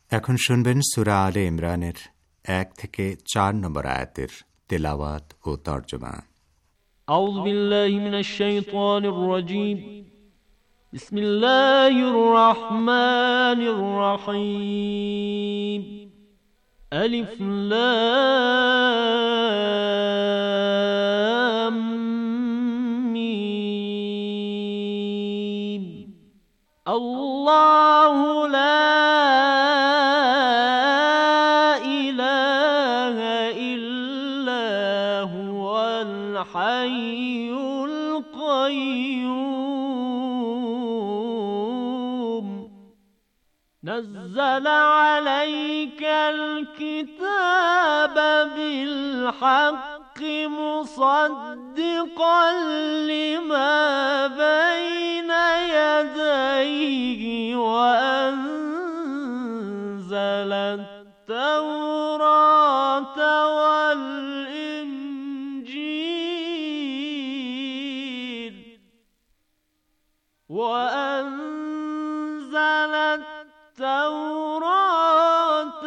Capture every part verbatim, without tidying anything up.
এখন শুনবেন সূরা আলে ইমরানের এক থেকে চার নম্বর আয়াতের তেলাওয়াত ও তরজমা। আউযু বিল্লাহি মিনাশ শাইতানির রাজীম। বিসমিল্লাহির রহমানির রহিম। আলিফ লাম মিম। আল্লাহু লা الحي القيوم نزل عليك الكتاب بالحق مصدقا لما بين يديه وأنزل التوراة والإنجيل وأنزل التوراة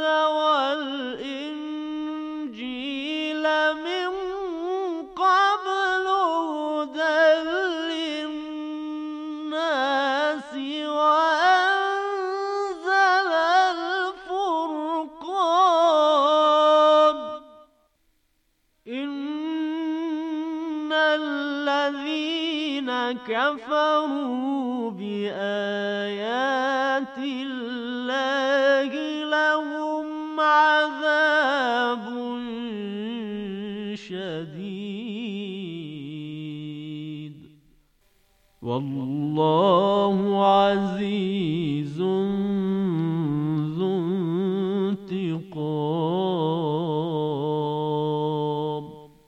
والإنجيل من قبل هدى للناس وأنزل الفرقان إن الذين كفروا بآيات الله لهم عذاب شديد والله عزيز ذو انتقام.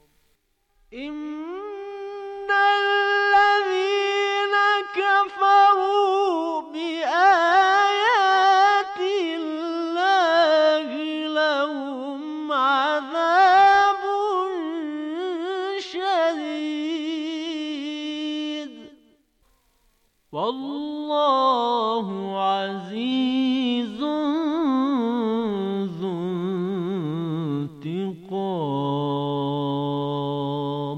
إن الذين كفروا بآيات الله لهم عذاب شديد والله عزيز ذو انتقام.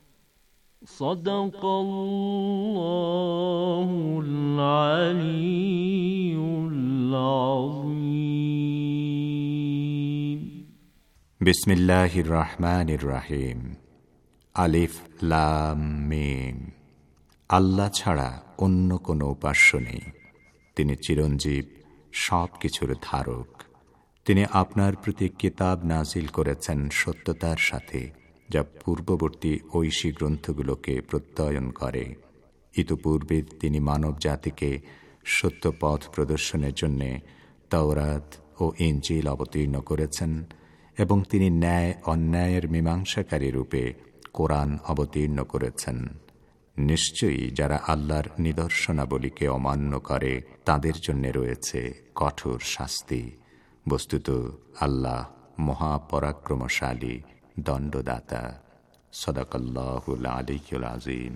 صدق الله العلي العظيم. بسم الله الرحمن الرحيم. আলিফ লাম মিম। আল্লাহ ছাড়া অন্য কোনো উপাস্য নেই। তিনি চিরঞ্জীব, সব কিছুর ধারক। তিনি আপনার প্রতি কিতাব নাজিল করেছেন সত্যতার সাথে, যা পূর্ববর্তী ঐশী গ্রন্থগুলোকে প্রত্যয়ন করে। ইতপূর্বে তিনি মানব জাতিকে সত্য পথ প্রদর্শনের জন্য তাওরাত ও ইনজিল অবতীর্ণ করেছেন এবং তিনি ন্যায় অন্যায়ের মীমাংসাকারী রূপে কোরআন অবতীর্ণ করেছেন। নিশ্চয়ই যারা আল্লাহর নিদর্শনাবলীকে অমান্য করে তাদের জন্য রয়েছে কঠোর শাস্তি। বস্তুত আল্লাহ মহাপরাক্রমশালী, দণ্ডদাতা। সাদাকাল্লাহুল আলিয়্যুল আযীম।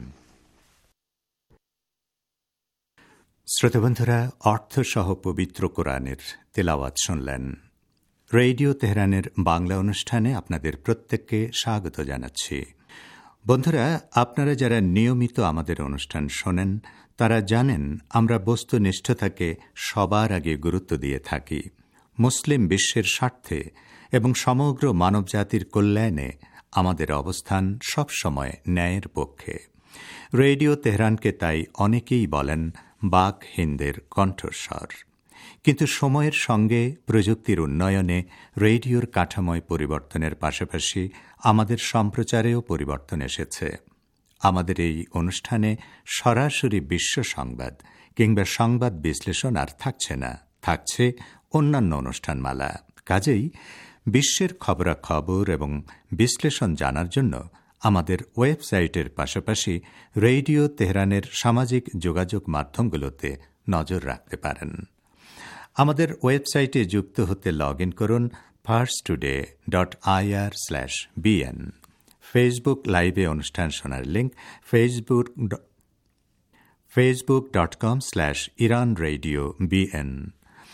শ্রোতাবন্ধুরা, অর্থসহ পবিত্র কোরআনের তেলাওয়াত শুনলেন। রেডিও তেহরানের বাংলা অনুষ্ঠানে আপনাদের প্রত্যেককে স্বাগত জানাচ্ছি। বন্ধুরা, আপনারা যারা নিয়মিত আমাদের অনুষ্ঠান শোনেন তারা জানেন আমরা বস্তুনিষ্ঠতাকে সবার আগে গুরুত্ব দিয়ে থাকি। মুসলিম বিশ্বের স্বার্থে এবং সমগ্র মানবজাতির কল্যাণে আমাদের অবস্থান সবসময় ন্যায়ের পক্ষে। রেডিও তেহরানকে তাই অনেকেই বলেন বাক হিন্দের কণ্ঠস্বর। কিন্তু সময়ের সঙ্গে প্রযুক্তির উন্নয়নে রেডিওর কাঠামোয় পরিবর্তনের পাশাপাশি আমাদের সম্প্রচারেও পরিবর্তন এসেছে। আমাদের এই অনুষ্ঠানে সরাসরি বিশ্ব সংবাদ কিংবা সংবাদ বিশ্লেষণ আর থাকছে না, থাকছে অন্যান্য অনুষ্ঠানমালা। কাজেই বিশ্বের খবরাখবর এবং বিশ্লেষণ জানার জন্য আমাদের ওয়েবসাইটের পাশাপাশি রেডিও তেহরানের সামাজিক যোগাযোগ মাধ্যমগুলোতে নজর রাখতে পারেন। আমাদের ওয়েবসাইটে যুক্ত হতে লগ ইন করুন first today dot IR slash BN. Facebook লাইভে অনুষ্ঠান শোনার link Facebook Facebook dot com slash Iran radio BN.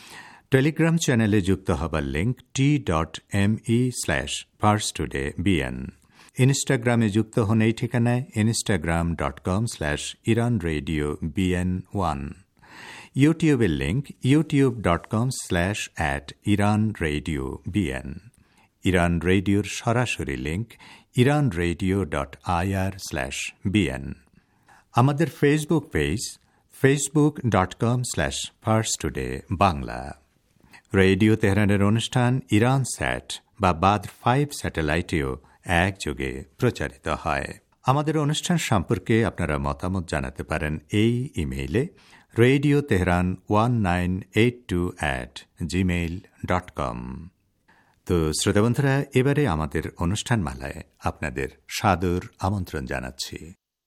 Telegram চ্যানেলে যুক্ত হবার link T dot M E slash Pars today BN. ইনস্টাগ্রামে যুক্ত হন এই ঠিকানায় Instagram dot com slash Iran radio BN one. ইউটিউবের link YouTube dot com slash at Iran radio BN. Iran রেডিওর সরাসরি link Iran radio dot IR slash BN. আমাদের Facebook page Facebook dot com slash Pars today Bangla. Radio তেহরানের অনুষ্ঠান Iran স্যাট বা বাদ্র five স্যাটেলাইটেও একযোগে প্রচারিত হয়। আমাদের অনুষ্ঠান সম্পর্কে আপনারা মতামত জানাতে পারেন এই ইমেইলে radio Tehran one nine eight two at Gmail dot com. তো শ্রোতা বন্ধুরা, এবারে আমাদের অনুষ্ঠান মালায় আপনাদের সাদর আমন্ত্রণ জানাচ্ছি।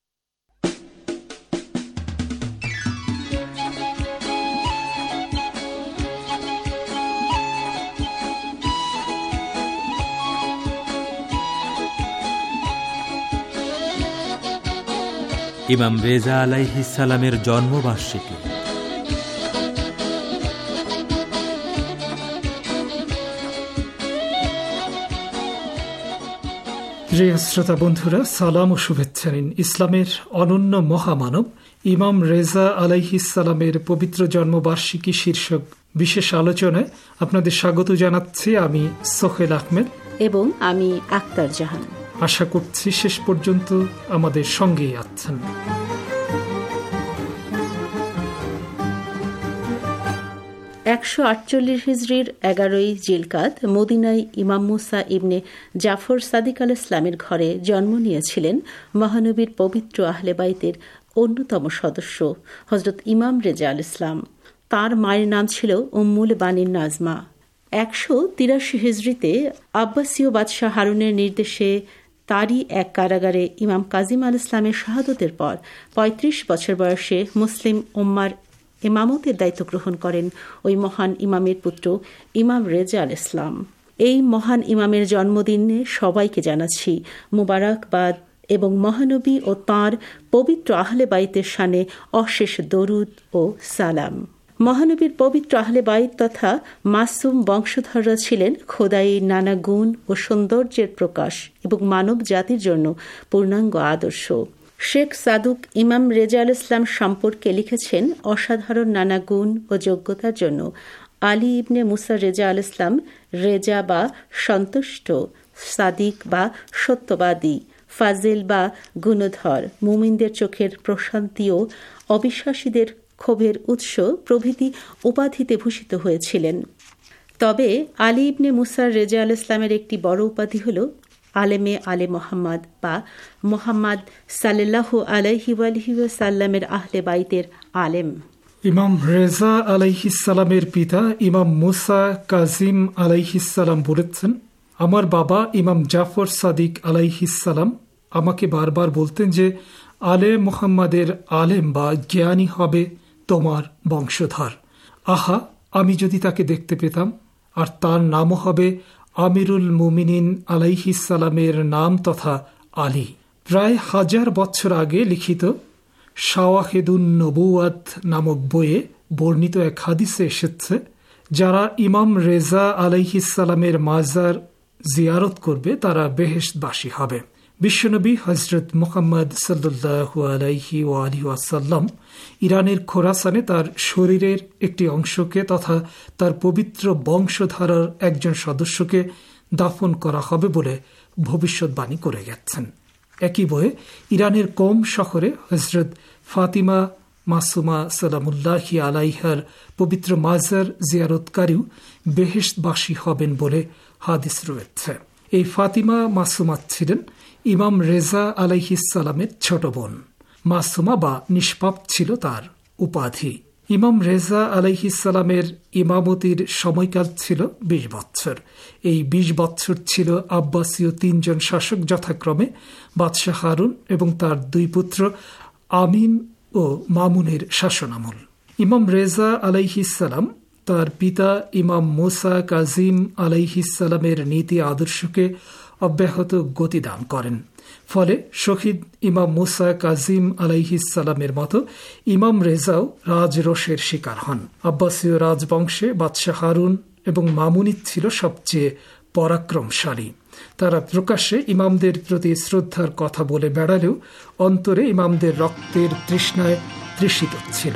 ইমাম রেজা আলাইহিস সালামের জন্মবার্ষিকী। প্রিয় শ্রোতা বন্ধুরা, সালাম ও শুভেচ্ছা নিন। ইসলামের অনন্য মহামানব ইমাম রেজা আলাইহিস সালামের পবিত্র জন্মবার্ষিকী শীর্ষক বিশেষ আলোচনায় আপনাদের স্বাগত জানাচ্ছি আমি সোহেল আহমেদ এবং আমি আক্তার জাহান। আশা করছি শেষ পর্যন্ত আমাদের সঙ্গেই আছেন। একশো আটচল্লিশ হিজরির এগারোই জিলকাদ মদিনায় ইমাম মুসা ইবনে জাফর সাদিক আল ইসলামের ঘরে জন্ম নিয়েছিলেন মহানবীর পবিত্র আহলে বাইতের অন্যতম সদস্য হজরত ইমাম রেজা আল ইসলাম। তাঁর মায়ের নাম ছিল উম্মুল বানির নাজমা। একশো তিরাশি হিজরিতে আব্বাসীয় বাদশাহ হারুনের নির্দেশে তারই এক কারাগারে ইমাম কাজিম আল ইসলামের শাহাদতের পর পঁয়ত্রিশ বছর বয়সে মুসলিম উম্মার ইমামতের দায়িত্ব গ্রহণ করেন ওই মহান ইমামের পুত্র ইমাম রেজা আল ইসলাম। এই মহান ইমামের জন্মদিনে সবাইকে জানাচ্ছি মুবারকবাদ এবং মহানবী ও তাঁর পবিত্র আহলে বাইতের শানে অশেষ দরুদ ও সালাম। মহানবীর পবিত্র আহলে বাইত তথা মাসুম বংশধররা ছিলেন খোদাই নানা গুণ ও সৌন্দর্যের প্রকাশ এবং মানব জাতির জন্য পূর্ণাঙ্গ আদর্শ। শেখ সাদুক ইমাম রেজা আল ইসলাম সম্পর্কে লিখেছেন, অসাধারণ নানা গুণ ও যোগ্যতার জন্য আলী ইবনে মুসা রেজা আল ইসলাম রেজা বা সন্তুষ্ট, সাদিক বা সত্যবাদী, ফাজিল বা গুণধর, মুমিনদের চোখের প্রশান্তি ও অবিশ্বাসীদের ক্ষোভের উৎস প্রভৃতি উপাধিতে ভূষিত হয়েছিলেন। তবে আলী ইবনে মুসা রেজা আল ইসলামের একটি বড় উপাধি হল আলেমে আলে মোহাম্মদ বা মোহাম্মদ সাল্লাল্লাহু আলাইহি ওয়ালিহি ওয়াসাল্লামের আহলে বাইতের আলেম। ইমাম রেজা আলাইহিস সালামের পিতা ইমাম মুসা কাজিম আলাইহিস সালাম বলেছেন, আমার বাবা ইমাম জাফর সাদিক আলাইহিস সালাম আমাকে বারবার বলতেন যে আলে মোহাম্মদের আলেম বা জ্ঞানী হবে তোমার বংশধর। আহা, আমি যদি তাকে দেখতে পেতাম, আর তার নামও হবে আমিরুল মুমিনিন আলাইহিস সালামের নাম তথা আলী। প্রায় হাজার বছর আগে লিখিত শাওয়াহিদুন নবুয়াত নামক বইয়ে বর্ণিত এক হাদিসে এসেছে, যারা ইমাম রেজা আলাইহিস সালামের মাজার জিয়ারত করবে তারা বেহেশতবাসী হবে। বিশ্বনবী হজরত মুহাম্মদ সাল্লাল্লাহু আলাইহি ওয়ালিহি ওয়াসাল্লাম ইরানের খোরাসানে তার শরীরের একটি অংশকে তথা তার পবিত্র বংশধারার একজন সদস্যকে দাফন করা হবে বলে ভবিষ্যৎবাণী করে গেছেন। একই বইয়ে ইরানের কোম শহরে হজরত ফাতিমা মাসুমা সালামুল্লাহি আলাইহার পবিত্র মাজার জিয়ারতকারীও বেহেশতবাসী হবেন বলে হাদিস রয়েছে। এই ফাতিমা মাসুমা ছিলেন ইমাম রেজা আলাইহিস সালামের ছোট বোন। মাসুমা বা নিষ্পাপ ছিল তার উপাধি। ইমাম রেজা আলাইহিস সালামের ইমামতির সময়কাল ছিল বিশ বৎসর। এই বিশ বৎসর ছিল আব্বাসীয় তিনজন শাসক যথাক্রমে বাদশাহ হারুন এবং তার দুই পুত্র আমিন ও মামুনের শাসনামল। ইমাম রেজা আলাইহিস সালাম তার পিতা ইমাম মুসা কাজিম আলাইহিস সালামের নীতি আদর্শকে অব্যাহত গতি দান করেন। ফলে শহীদ ইমাম মুসা কাজিম আলাইহিসসালামের মতো ইমাম রেজাও রাজরোষের শিকার হন। আব্বাসীয় রাজবংশে বাদশাহ হারুন এবং মামুনই ছিল সবচেয়ে পরাক্রমশালী। তারা প্রকাশ্যে ইমামদের প্রতি শ্রদ্ধার কথা বলে বেড়ালেও অন্তরে ইমামদের রক্তের তৃষ্ণায় তৃষিত ছিল।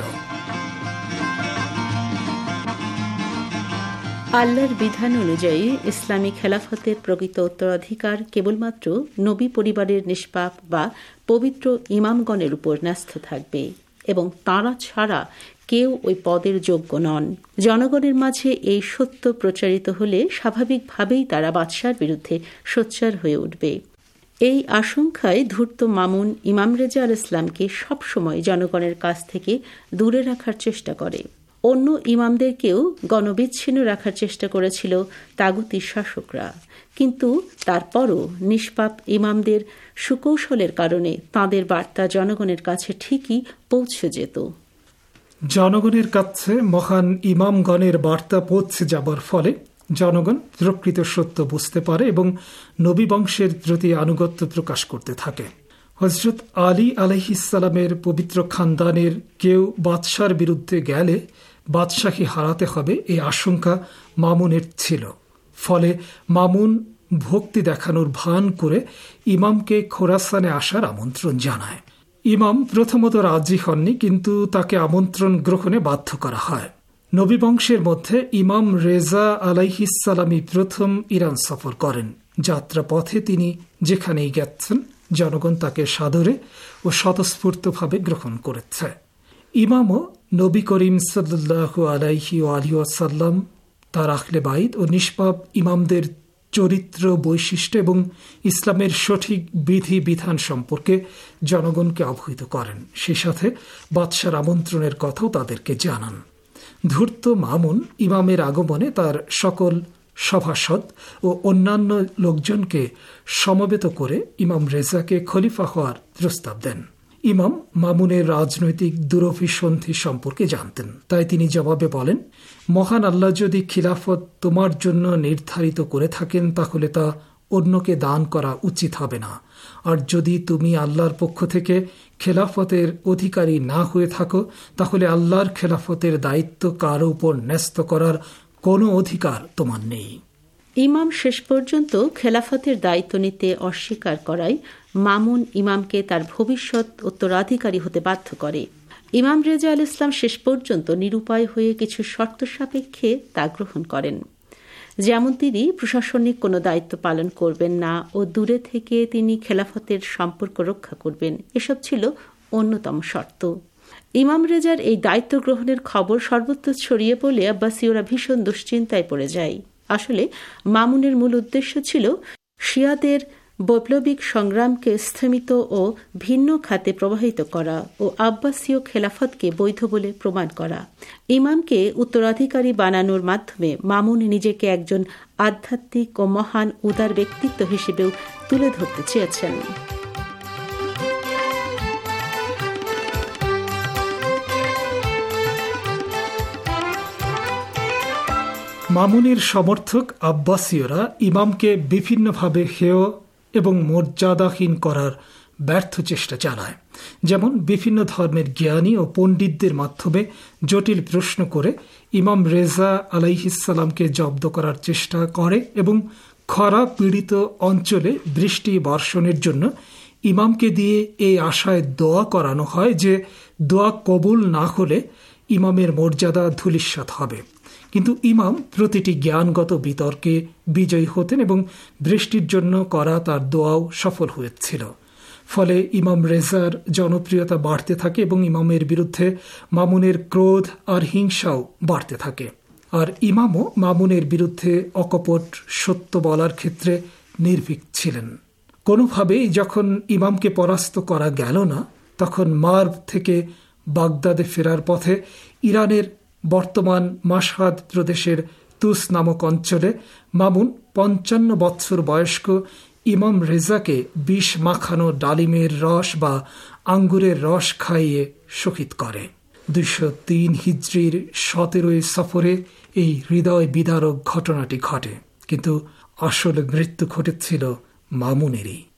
আল্লাহর বিধান অনুযায়ী ইসলামী খেলাফতের প্রকৃত উত্তরাধিকার কেবলমাত্র নবী পরিবারের নিষ্পাপ বা পবিত্র ইমামগণের উপর ন্যস্ত থাকবে এবং তাঁরা ছাড়া কেউ ওই পদের যোগ্য নন। জনগণের মাঝে এই সত্য প্রচারিত হলে স্বাভাবিকভাবেই তারা বাদশার বিরুদ্ধে সোচ্চার হয়ে উঠবে। এই আশঙ্কায় ধূর্ত মামুন ইমাম রেজা আল ইসলামকে সবসময় জনগণের কাছ থেকে দূরে রাখার চেষ্টা করে। অন্য ইমামদেরকেও গণবিচ্ছিন্ন রাখার চেষ্টা করেছিল তাগুতি শাসকরা, কিন্তু তারপরও নিষ্পাপ ইমামদের সুকৌশলের কারণে তাঁদের বার্তা জনগণের কাছে ঠিকই পৌঁছে যেত। জনগণের কাছে মহান ইমামগণের বার্তা পৌঁছে যাবার ফলে জনগণ প্রকৃত সত্য বুঝতে পারে এবং নবী বংশের প্রতি আনুগত্য প্রকাশ করতে থাকে। হযরত আলী আলাইহিসসালামের পবিত্র খানদানের কেউ বাদশার বিরুদ্ধে গেলে বাদশাহী হারাতে হবে এই আশঙ্কা মামুনের ছিল। ফলে মামুন ভক্তি দেখানোর ভান করে ইমামকে খোরাসানে আসার আমন্ত্রণ জানায়। ইমাম প্রথমত রাজি হননি, কিন্তু তাকে আমন্ত্রণ গ্রহণে বাধ্য করা হয়। নবী বংশের মধ্যে ইমাম রেজা আলাইহিসসালামই প্রথম ইরান সফর করেন। যাত্রা পথে তিনি যেখানেই গেছেন জনগণ তাকে সাদরে ও স্বতঃস্ফূর্তভাবে গ্রহণ করেছে। ইমামও নবী করিম সাল্লাল্লাহু আলাইহি ওয়ালিহি ওয়াসাল্লাম, তার আহলে বাইত ও নিষ্পাপ ইমামদের চরিত্র, বৈশিষ্ট্য এবং ইসলামের সঠিক বিধি বিধান সম্পর্কে জনগণকে অবহিত করেন। সেই সাথে বাদশার আমন্ত্রণের কথাও তাদেরকে জানান। ধূর্ত মামুন ইমামের আগমনে তার সকল সভাসদ ও অন্যান্য লোকজনকে সমবেত করে ইমাম রেজাকে খলিফা হওয়ার প্রস্তাব দেন। ইমাম মামুনের রাজনৈতিক দুরভিসন্ধি সম্পর্কে জানতেন, তাই তিনি জবাবে বলেন, মহান আল্লাহ যদি খিলাফত তোমার জন্য নির্ধারিত করে থাকেন তাহলে তা অন্যকে দান করা উচিত হবে না। আর যদি তুমি আল্লাহর পক্ষ থেকে খেলাফতের অধিকারী না হয়ে থাকো তাহলে আল্লাহর খেলাফতের দায়িত্ব কারো উপর ন্যস্ত করার কোনো অধিকার তোমার নেই। ইমাম শেষ পর্যন্ত খেলাফতের দায়িত্ব নিতে অস্বীকার করায় মামুন ইমামকে তার ভবিষ্যৎ উত্তরাধিকারী হতে বাধ্য করে। ইমাম রেজা আল ইসলাম শেষ পর্যন্ত নিরুপায় হয়ে কিছু শর্ত সাপেক্ষে তা গ্রহণ করেন। যেমন তিনি প্রশাসনিক কোনো দায়িত্ব পালন করবেন না ও দূরে থেকে তিনি খেলাফতের সম্পর্ক রক্ষা করবেন, এসব ছিল অন্যতম শর্ত। ইমাম রেজার এই দায়িত্ব গ্রহণের খবর সর্বত্র ছড়িয়ে পড়লে আব্বাসীয়রা ভীষণ দুশ্চিন্তায় পড়ে যায়। আসলে মামুনের মূল উদ্দেশ্য ছিল শিয়াদের বৈপ্লবিক সংগ্রামকে স্থমিত ও ভিন্ন খাতে প্রবাহিত করা ও আব্বাসীয় খেলাফতকে বৈধ বলে প্রমাণ করা। ইমামকে উত্তরাধিকারী বানানোর মাধ্যমে মামুন নিজেকে একজন আধ্যাত্মিক ও মহান উদার ব্যক্তিত্ব হিসেবেও তুলে ধরতে চেয়েছেন। মামুনের সমর্থক আব্বাসীয়রা ইমামকে বিভিন্নভাবে হেয় এবং মর্যাদাহীন করার ব্যর্থ চেষ্টা চালায়। যেমন বিভিন্ন ধর্মের জ্ঞানী ও পণ্ডিতদের মাধ্যমে জটিল প্রশ্ন করে ইমাম রেজা আলাইহিসসালামকে জব্দ করার চেষ্টা করে এবং খরা পীড়িত অঞ্চলে বৃষ্টি বর্ষণের জন্য ইমামকে দিয়ে এই আশায় দোয়া করানো হয় যে দোয়া কবুল না হলে ইমামের মর্যাদা ধূলিসাৎ হবে। কিন্তু ইমাম প্রতিটি জ্ঞানগত বিতর্কে বিজয়ী হতেন এবং বৃষ্টির জন্য করা তার দোয়াও সফল হয়েছিল। ফলে ইমাম রেজার জনপ্রিয়তা বাড়তে থাকে এবং ইমামের বিরুদ্ধে মামুনের ক্রোধ আর হিংসাও বাড়তে থাকে। আর ইমামও মামুনের বিরুদ্ধে অকপট সত্য বলার ক্ষেত্রে নির্ভীক ছিলেন। কোনোভাবেই যখন ইমামকে পরাস্ত করা গেল না, তখন মার্ভ থেকে বাগদাদে ফেরার পথে ইরানের বর্তমান মাশহাদ প্রদেশের তুস নামক অঞ্চলে মামুন পঞ্চান্ন বৎসর বয়স্ক ইমাম রেজাকে বিষ মাখানো ডালিমের রস বা আঙ্গুরের রস খাইয়ে শহীদ করে। দুইশো তিন হিজরির সতেরোই সফরে এই হৃদয় বিদারক ঘটনাটি ঘটে, কিন্তু আসলে মৃত্যু ঘটেছিল মামুনেরই।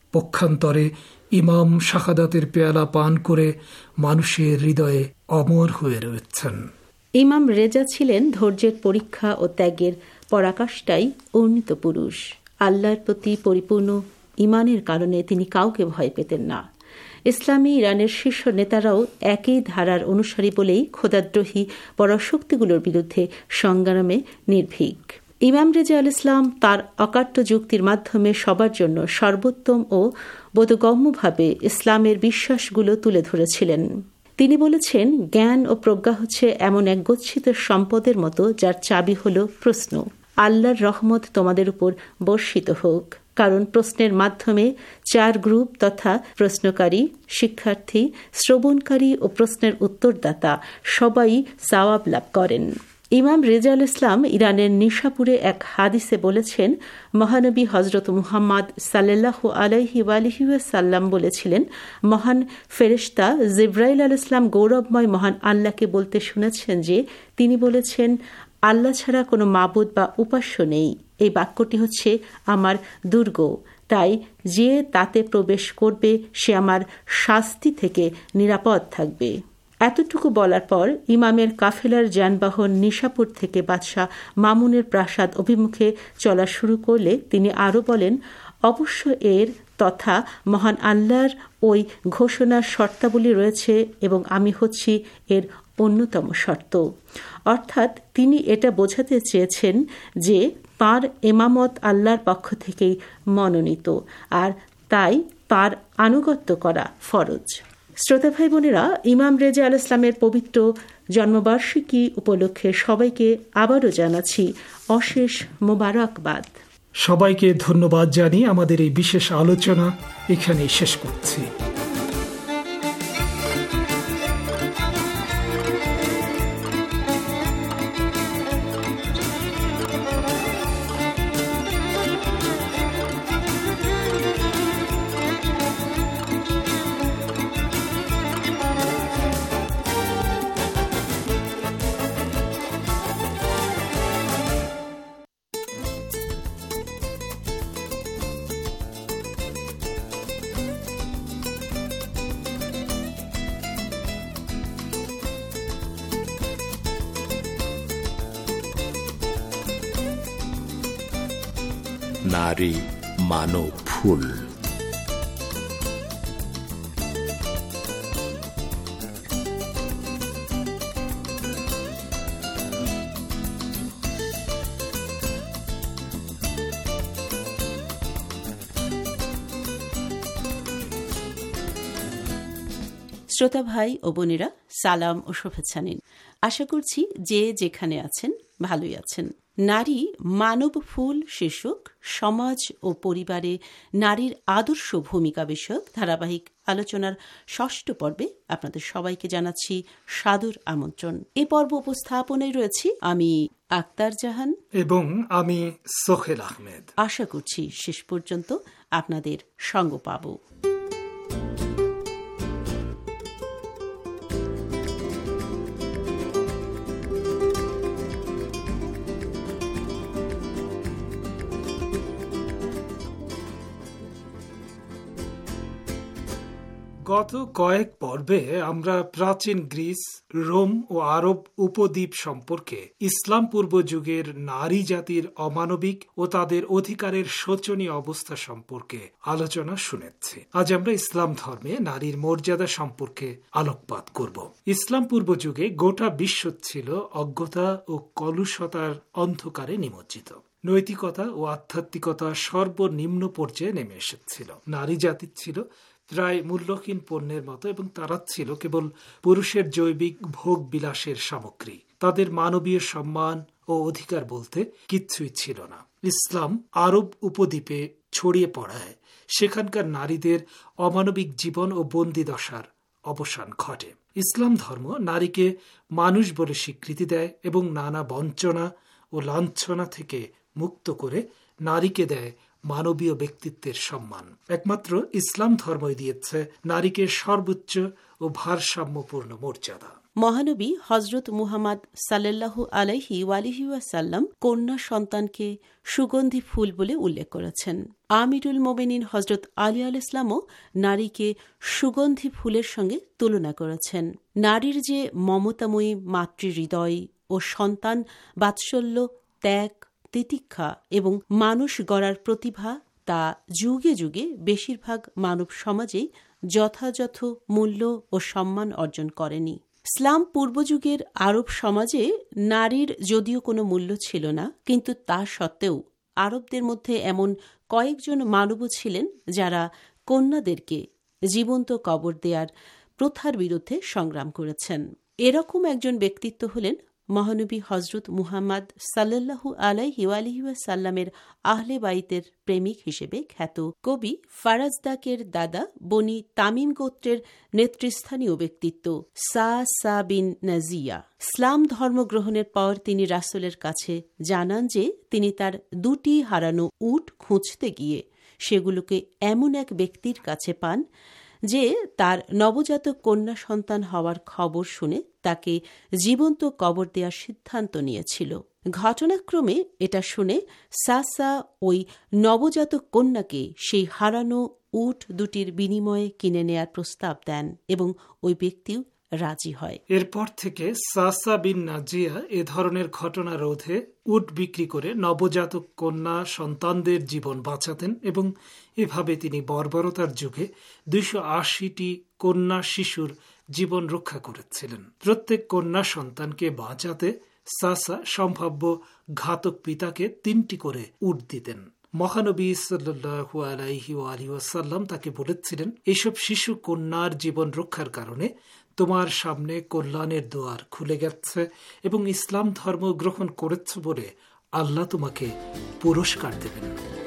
পক্ষান্তরে ইমাম শাহাদাতের পেয়ালা পান করে মানুষের হৃদয়ে অমর হয়ে রয়েছেন। ইমাম রেজা ছিলেন ধৈর্যের পরীক্ষা ও ত্যাগের পরাকাষ্ঠাই উন্নীত পুরুষ। আল্লাহর প্রতি পরিপূর্ণ ইমানের কারণে তিনি কাউকে ভয় পেতেন না। ইসলামী ইরানের শীর্ষ নেতারাও একই ধারার অনুসারী বলেই খোদাদ্রোহী পরাশক্তিগুলোর বিরুদ্ধে সংগ্রামে নির্ভীক। ইমাম রেজা আল ইসলাম তাঁর অকাট্য যুক্তির মাধ্যমে সবার জন্য সর্বোত্তম ও বোধগম্যভাবে ইসলামের বিশ্বাসগুলো তুলে ধরেছিলেন। তিনি বলেছেন, জ্ঞান ও প্রজ্ঞা হচ্ছে এমন এক গচ্ছিত সম্পদের মতো যার চাবি হল প্রশ্ন। আল্লাহর রহমত তোমাদের উপর বর্ষিত হোক, কারণ প্রশ্নের মাধ্যমে চার গ্রুপ তথা প্রশ্নকারী, শিক্ষার্থী, শ্রবণকারী ও প্রশ্নের উত্তরদাতা সবাই সওয়াব লাভ করেন। ইমাম রেজা আল ইসলাম ইরানের নিশাপুরে এক হাদিসে বলেছেন, মহানবী হজরত মুহাম্মদ সাল্লাল্লাহু আলাইহি ওয়ালিহি ওয়াসাল্লাম বলেছিলেন, মহান ফেরেশতা জিব্রাইল আল ইসলাম গৌরবময় মহান আল্লাহকে বলতে শুনেছেন যে তিনি বলেছেন, আল্লাহ ছাড়া কোনো মাবুদ বা উপাস্য নেই। এই বাক্যটি হচ্ছে আমার দুর্গ, তাই যে তাতে প্রবেশ করবে সে আমার শাস্তি থেকে নিরাপদ থাকবে। এতটুকু বলার পর ইমামের কাফেলার যানবাহন নিশাপুর থেকে বাদশাহ মামুনের প্রাসাদ অভিমুখে চলা শুরু করলে তিনি আরও বলেন, অবশ্য এর তথা মহান আল্লাহর ওই ঘোষণার শর্তাবলী রয়েছে এবং আমি হচ্ছি এর অন্যতম শর্ত। অর্থাৎ তিনি এটা বোঝাতে চেয়েছেন যে তাঁর এমামত আল্লাহর পক্ষ থেকেই মনোনীত, আর তাই তাঁর আনুগত্য করা ফরজ। শ্রোতা ভাই বোনেরা, ইমাম রেজা আল ইসলামের পবিত্র জন্মবার্ষিকী উপলক্ষে সবাইকে আবারও জানাচ্ছি অশেষ মোবারকবাদ। সবাইকে ধন্যবাদ জানিয়ে আমাদের এই বিশেষ আলোচনা এখানেই শেষ করছি। নারী মানব ফুল। শ্রোতা ভাই ও বোনেরা, সালাম ও শুভেচ্ছা নিন। আশা করছি যে যেখানে আছেন ভালোই আছেন। নারী মানব ফুল শীর্ষক সমাজ ও পরিবারে নারীর আদর্শ ভূমিকা বিষয়ক ধারাবাহিক আলোচনার ষষ্ঠ পর্বে আপনাদের সবাইকে জানাচ্ছি সাদর আমন্ত্রণ। এ পর্ব উপস্থাপনায় রয়েছি আমি আক্তার জাহান এবং আমি সোহেল আহমেদ। আশা করছি শেষ পর্যন্ত আপনাদের সঙ্গ পাব। গত কয়েক পর্বে আমরা প্রাচীন গ্রিস, রোম ও আরব উপদ্বীপ সম্পর্কে ইসলাম পূর্ব যুগের নারী জাতির অমানবিক ও তাদের অধিকারের শোচনীয় অবস্থা সম্পর্কে আলোচনা শুনেছি। আজ আমরা ইসলাম ধর্মে নারীর মর্যাদা সম্পর্কে আলোকপাত করব। ইসলাম পূর্ব যুগে গোটা বিশ্ব ছিল অজ্ঞতা ও কলুষতার অন্ধকারে নিমজ্জিত। নৈতিকতা ও আধ্যাত্মিকতা সর্বনিম্ন পর্যায়ে নেমে এসেছিল। নারী জাতি ছিল প্রায় মূল্যহীন পণ্যের মতো এবং তারা ছিল কেবল পুরুষের জৈবিক ভোগ বিলাসের সামগ্রী। তাদের মানবীয় সম্মান ও অধিকার বলতে কিচ্ছুই ছিল না। ইসলাম আরব উপদ্বীপে ছড়িয়ে পড়ায় সেখানকার নারীদের অমানবিক জীবন ও বন্দিদশার অবসান ঘটে। ইসলাম ধর্ম নারীকে মানুষ বলে স্বীকৃতি দেয় এবং নানা বঞ্চনা ও লাঞ্ছনা থেকে মুক্ত করে নারীকে দেয় মানবীয় ব্যক্তিত্বের সম্মান। একমাত্র ইসলাম ধর্মই দিয়েছে নারীকে সর্বোচ্চ ও ভারসাম্যপূর্ণ মর্যাদা। মহানবী হজরত মুহাম্মদ সাল্লাল্লাহু আলাইহি ওয়ালিহি ওয়াসাল্লাম কন্যা সন্তানকে সুগন্ধি ফুল বলে উল্লেখ করেছেন। আমিরুল মোমিনিন হজরত আলী আল ইসলামও নারীকে সুগন্ধি ফুলের সঙ্গে তুলনা করেছেন। নারীর যে মমতাময়ী মাতৃহৃদয় ও সন্তান বাৎসল্য, ত্যাগ, তিতিক্ষা এবং মানুষ গড়ার প্রতিভা, তা যুগে যুগে বেশিরভাগ মানব সমাজেই যথাযথ মূল্য ও সম্মান অর্জন করেনি। ইসলাম পূর্বযুগের আরব সমাজে নারীর যদিও কোনো মূল্য ছিল না, কিন্তু তা সত্ত্বেও আরবদের মধ্যে এমন কয়েকজন মানবও ছিলেন যারা কন্যাদেরকে জীবন্ত কবর দেওয়ার প্রথার বিরুদ্ধে সংগ্রাম করেছেন। এরকম একজন ব্যক্তিত্ব হলেন মহানবী হজরত মুহাম্মদ সাল্লাল্লাহু আলাইহি ওয়ালিহি ওয়াসাল্লামের আহলে বাইতের প্রেমিক হিসেবে খ্যাত কবি ফারাজদাকের দাদা বনি তামিম গোত্রের নেতৃস্থানীয় ব্যক্তিত্ব সা সা বিন নাজিয়া। ইসলাম ধর্ম গ্রহণের পর তিনি রাসূলের কাছে জানান যে তিনি তার দুটি হারানো উট খুঁজতে গিয়ে সেগুলোকে এমন এক ব্যক্তির কাছে পান যে তার নবজাতক কন্যা সন্তান হওয়ার খবর শুনে তাকে জীবন্ত কবর দেওয়ার সিদ্ধান্ত নিয়েছিল। ঘটনাক্রমে এটা শুনে সাসা ওই নবজাতক কন্যাকে সেই হারানো উট দুটির বিনিময়ে কিনে নেয়ার প্রস্তাব দেন এবং ওই ব্যক্তিও রাজি হয়। এরপর থেকে সাসা বিন নাজিয়া এ ধরনের ঘটনা রোধে উট বিক্রি করে নবজাতক কন্যা সন্তানদের জীবন বাঁচাতেন এবং এভাবে তিনি বর্বরতার যুগে দুইশো আশিটি কন্যা শিশুর জীবন রক্ষা করেছিলেন। প্রত্যেক কন্যা সন্তানকে বাঁচাতে সাসা সম্ভাব্য ঘাতক পিতাকে তিনটি করে উট দিতেন। মহানবী সাল্লাল্লাহু আলাইহি ওয়াসাল্লাম তাকে বলেছিলেন, এসব শিশু কন্যার জীবন রক্ষার কারণে তোমার সামনে কল্যাণের দুয়ার খুলে গেছে এবং ইসলাম ধর্ম গ্রহণ করেছ বলে আল্লাহ তোমাকে পুরস্কার দেবেন।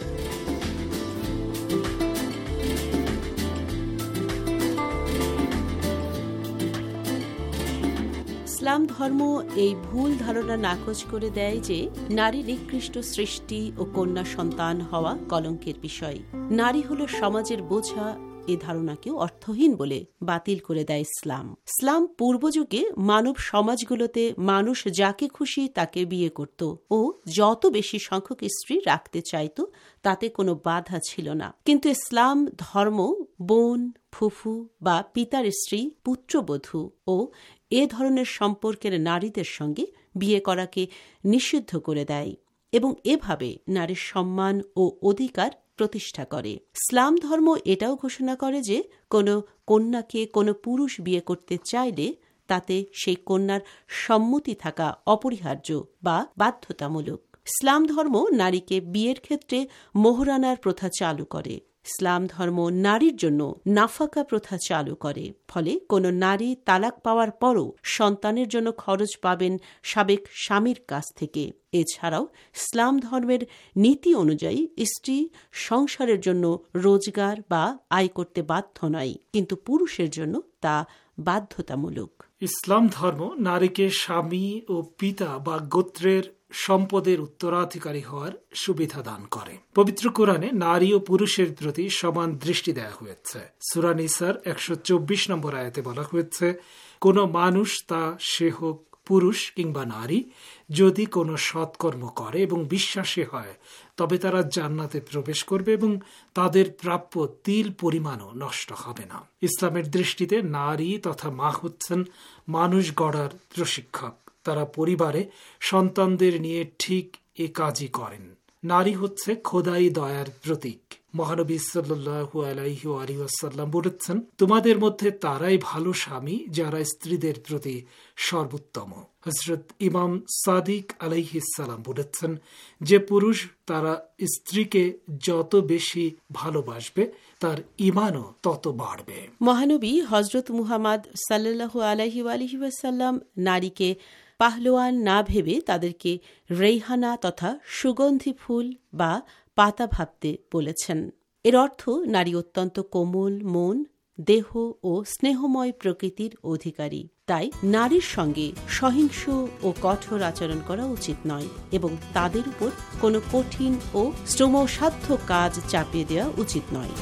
ইসলাম ধর্ম এই ভুল ধারণা নাকচ করে দেয় যে নারী নিকৃষ্ট সৃষ্টি ও কন্যা সন্তান হওয়া কলঙ্কের বিষয়। নারী হল সমাজের বোঝা, এ ধারণাকেও অর্থহীন বলে বাতিল করে দেয় ইসলাম। ইসলাম পূর্বযুগে মানব সমাজগুলোতে মানুষ যাকে খুশি তাকে বিয়ে করত ও যত বেশি সংখ্যক স্ত্রী রাখতে চাইত তাতে কোনো বাধা ছিল না। কিন্তু ইসলাম ধর্ম বোন, ফুফু বা পিতার স্ত্রী, পুত্রবধূ ও এ ধরনের সম্পর্কের নারীদের সঙ্গে বিয়ে করাকে নিষিদ্ধ করে দেয় এবং এভাবে নারীর সম্মান ও অধিকার প্রতিষ্ঠা করে। ইসলাম ধর্ম এটাও ঘোষণা করে যে কোনো কন্যাকে কোনো পুরুষ বিয়ে করতে চাইলে তাতে সেই কন্যার সম্মতি থাকা অপরিহার্য বা বাধ্যতামূলক। ইসলাম ধর্ম নারীকে বিয়ের ক্ষেত্রে মোহরানার প্রথা চালু করে। ইসলাম ধর্ম নারীর জন্য নাফাকা প্রথা চালু করে, ফলে কোনো নারী তালাক পাওয়ার পরও সন্তানের জন্য খরচ পাবেন সাবেক স্বামীর কাছ থেকে। এছাড়াও ইসলাম ধর্মের নীতি অনুযায়ী স্ত্রী সংসারের জন্য রোজগার বা আয় করতে বাধ্য নয়, কিন্তু পুরুষের জন্য তা বাধ্যতামূলক। ইসলাম ধর্ম নারীকে স্বামী ও পিতা বা গোত্রের সম্পদের উত্তরাধিকারী হওয়ার সুবিধা দান করে। পবিত্র কোরআনে নারী ও পুরুষের প্রতি সমান দৃষ্টি দেওয়া হয়েছে। সূরা নিসার একশো চব্বিশ নম্বর আয়াতে বলা হয়েছে, কোন মানুষ, তা সে হোক পুরুষ কিংবা নারী, যদি কোনো সৎকর্ম করে এবং বিশ্বাসী হয় তবে তারা জান্নাতে প্রবেশ করবে এবং তাদের প্রাপ্য তিল পরিমাণও নষ্ট হবে না। ইসলামের দৃষ্টিতে নারী তথা মা হচ্ছেন মানুষ গড়ার প্রশিক্ষক। তারা পরিবারে সন্তানদের নিয়ে ঠিক এ কাজই করেন। নারী হচ্ছে খোদাই দয়ার প্রতীক। মহানবী সাল্লাল্লাহু আলাইহি ওয়াসাল্লাম বলেছেন, তোমাদের মধ্যে তারাই ভালো স্বামী যারা স্ত্রীদের প্রতি সর্বোত্তম। হযরত ইমাম সাদিক আলাইহিস সালাম বলেছেন, যে পুরুষ তারা স্ত্রীকে যত বেশি ভালোবাসবে তার ঈমানও তত বাড়বে। মহানবী হযরত মুহাম্মদ সাল্লাল্লাহু আলাইহি ওয়াসাল্লাম নারীকে পাহলোয়ান না ভেবে তাদেরকে রেইহানা তথা সুগন্ধি ফুল বা পাতা ভাবতে বলেছেন। এর অর্থ নারী অত্যন্ত কোমল মন, দেহ ও স্নেহময় প্রকৃতির অধিকারী। তাই নারীর সঙ্গে সহিংস ও কঠোর আচরণ করা উচিত নয় এবং তাদের উপর কোনো কঠিন ও শ্রমসাধ্য কাজ চাপিয়ে দেওয়া উচিত নয়।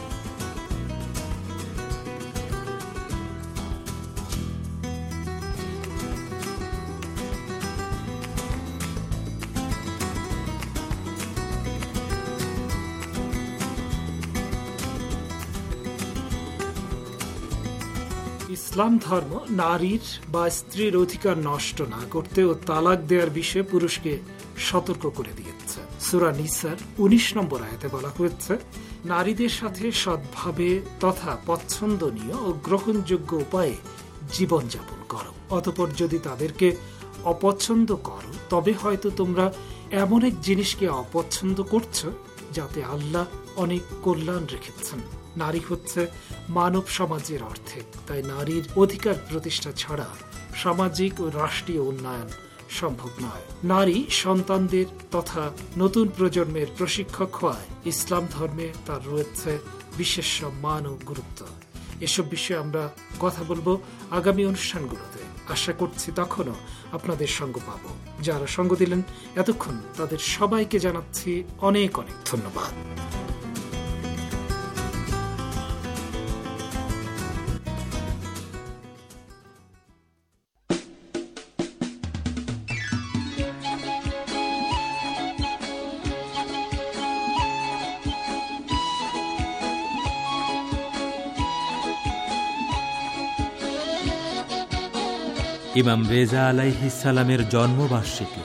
ইসলাম ধর্ম নারীর বা স্ত্রীর অধিকার নষ্ট না করতে ও তালাক দেওয়ার বিষয়ে পুরুষকে সতর্ক করে দিয়েছে। সূরা নিসার উনিশ নম্বর আয়াতে বলা হয়েছে, নারীদের সাথে সৎভাবে তথা পছন্দনীয় ও গ্রহণযোগ্য উপায়ে জীবনযাপন করো, অতঃপর যদি তাদেরকে অপছন্দ করো তবে হয়তো তোমরা এমন এক জিনিসকে অপছন্দ করছো যাতে আল্লাহ অনেক কল্যাণ রেখেছেন। নারী হচ্ছে মানব সমাজের অর্ধেক, তাই নারীর অধিকার প্রতিষ্ঠা ছাড়া সামাজিক ও রাষ্ট্রীয় উন্নয়ন সম্ভব নয়। নারী সন্তানদের তথা নতুন প্রজন্মের প্রশিক্ষক হওয়ায় ইসলাম ধর্মে তার রয়েছে বিশেষ সম্মান ও গুরুত্ব। এসব বিষয়ে আমরা কথা বলবো আগামী অনুষ্ঠানগুলোতে। আশা করছি তখনও আপনাদের সঙ্গ পাব। যারা সঙ্গ দিলেন এতক্ষণ তাদের সবাইকে জানাচ্ছি অনেক অনেক ধন্যবাদ। ইমাম রেজা আলাইহিস সালামের জন্মবার্ষিকী।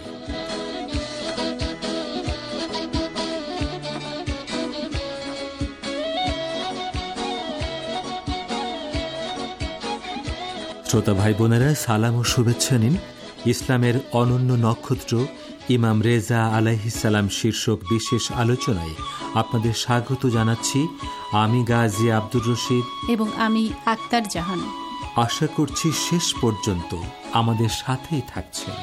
শ্রোতা ভাই বোনেরা, সালাম ও শুভেচ্ছা নিন ইসলামের অনন্য নক্ষত্র ইমাম রেজা আলাইহিস সালাম শীর্ষক বিশেষ আলোচনায় আপনাদের স্বাগত জানাচ্ছি আমি গাজী আব্দুর রশিদ এবং আমি আক্তার জাহান। আশা করছি শেষ পর্যন্ত আমাদের সাথেই থাকছেন।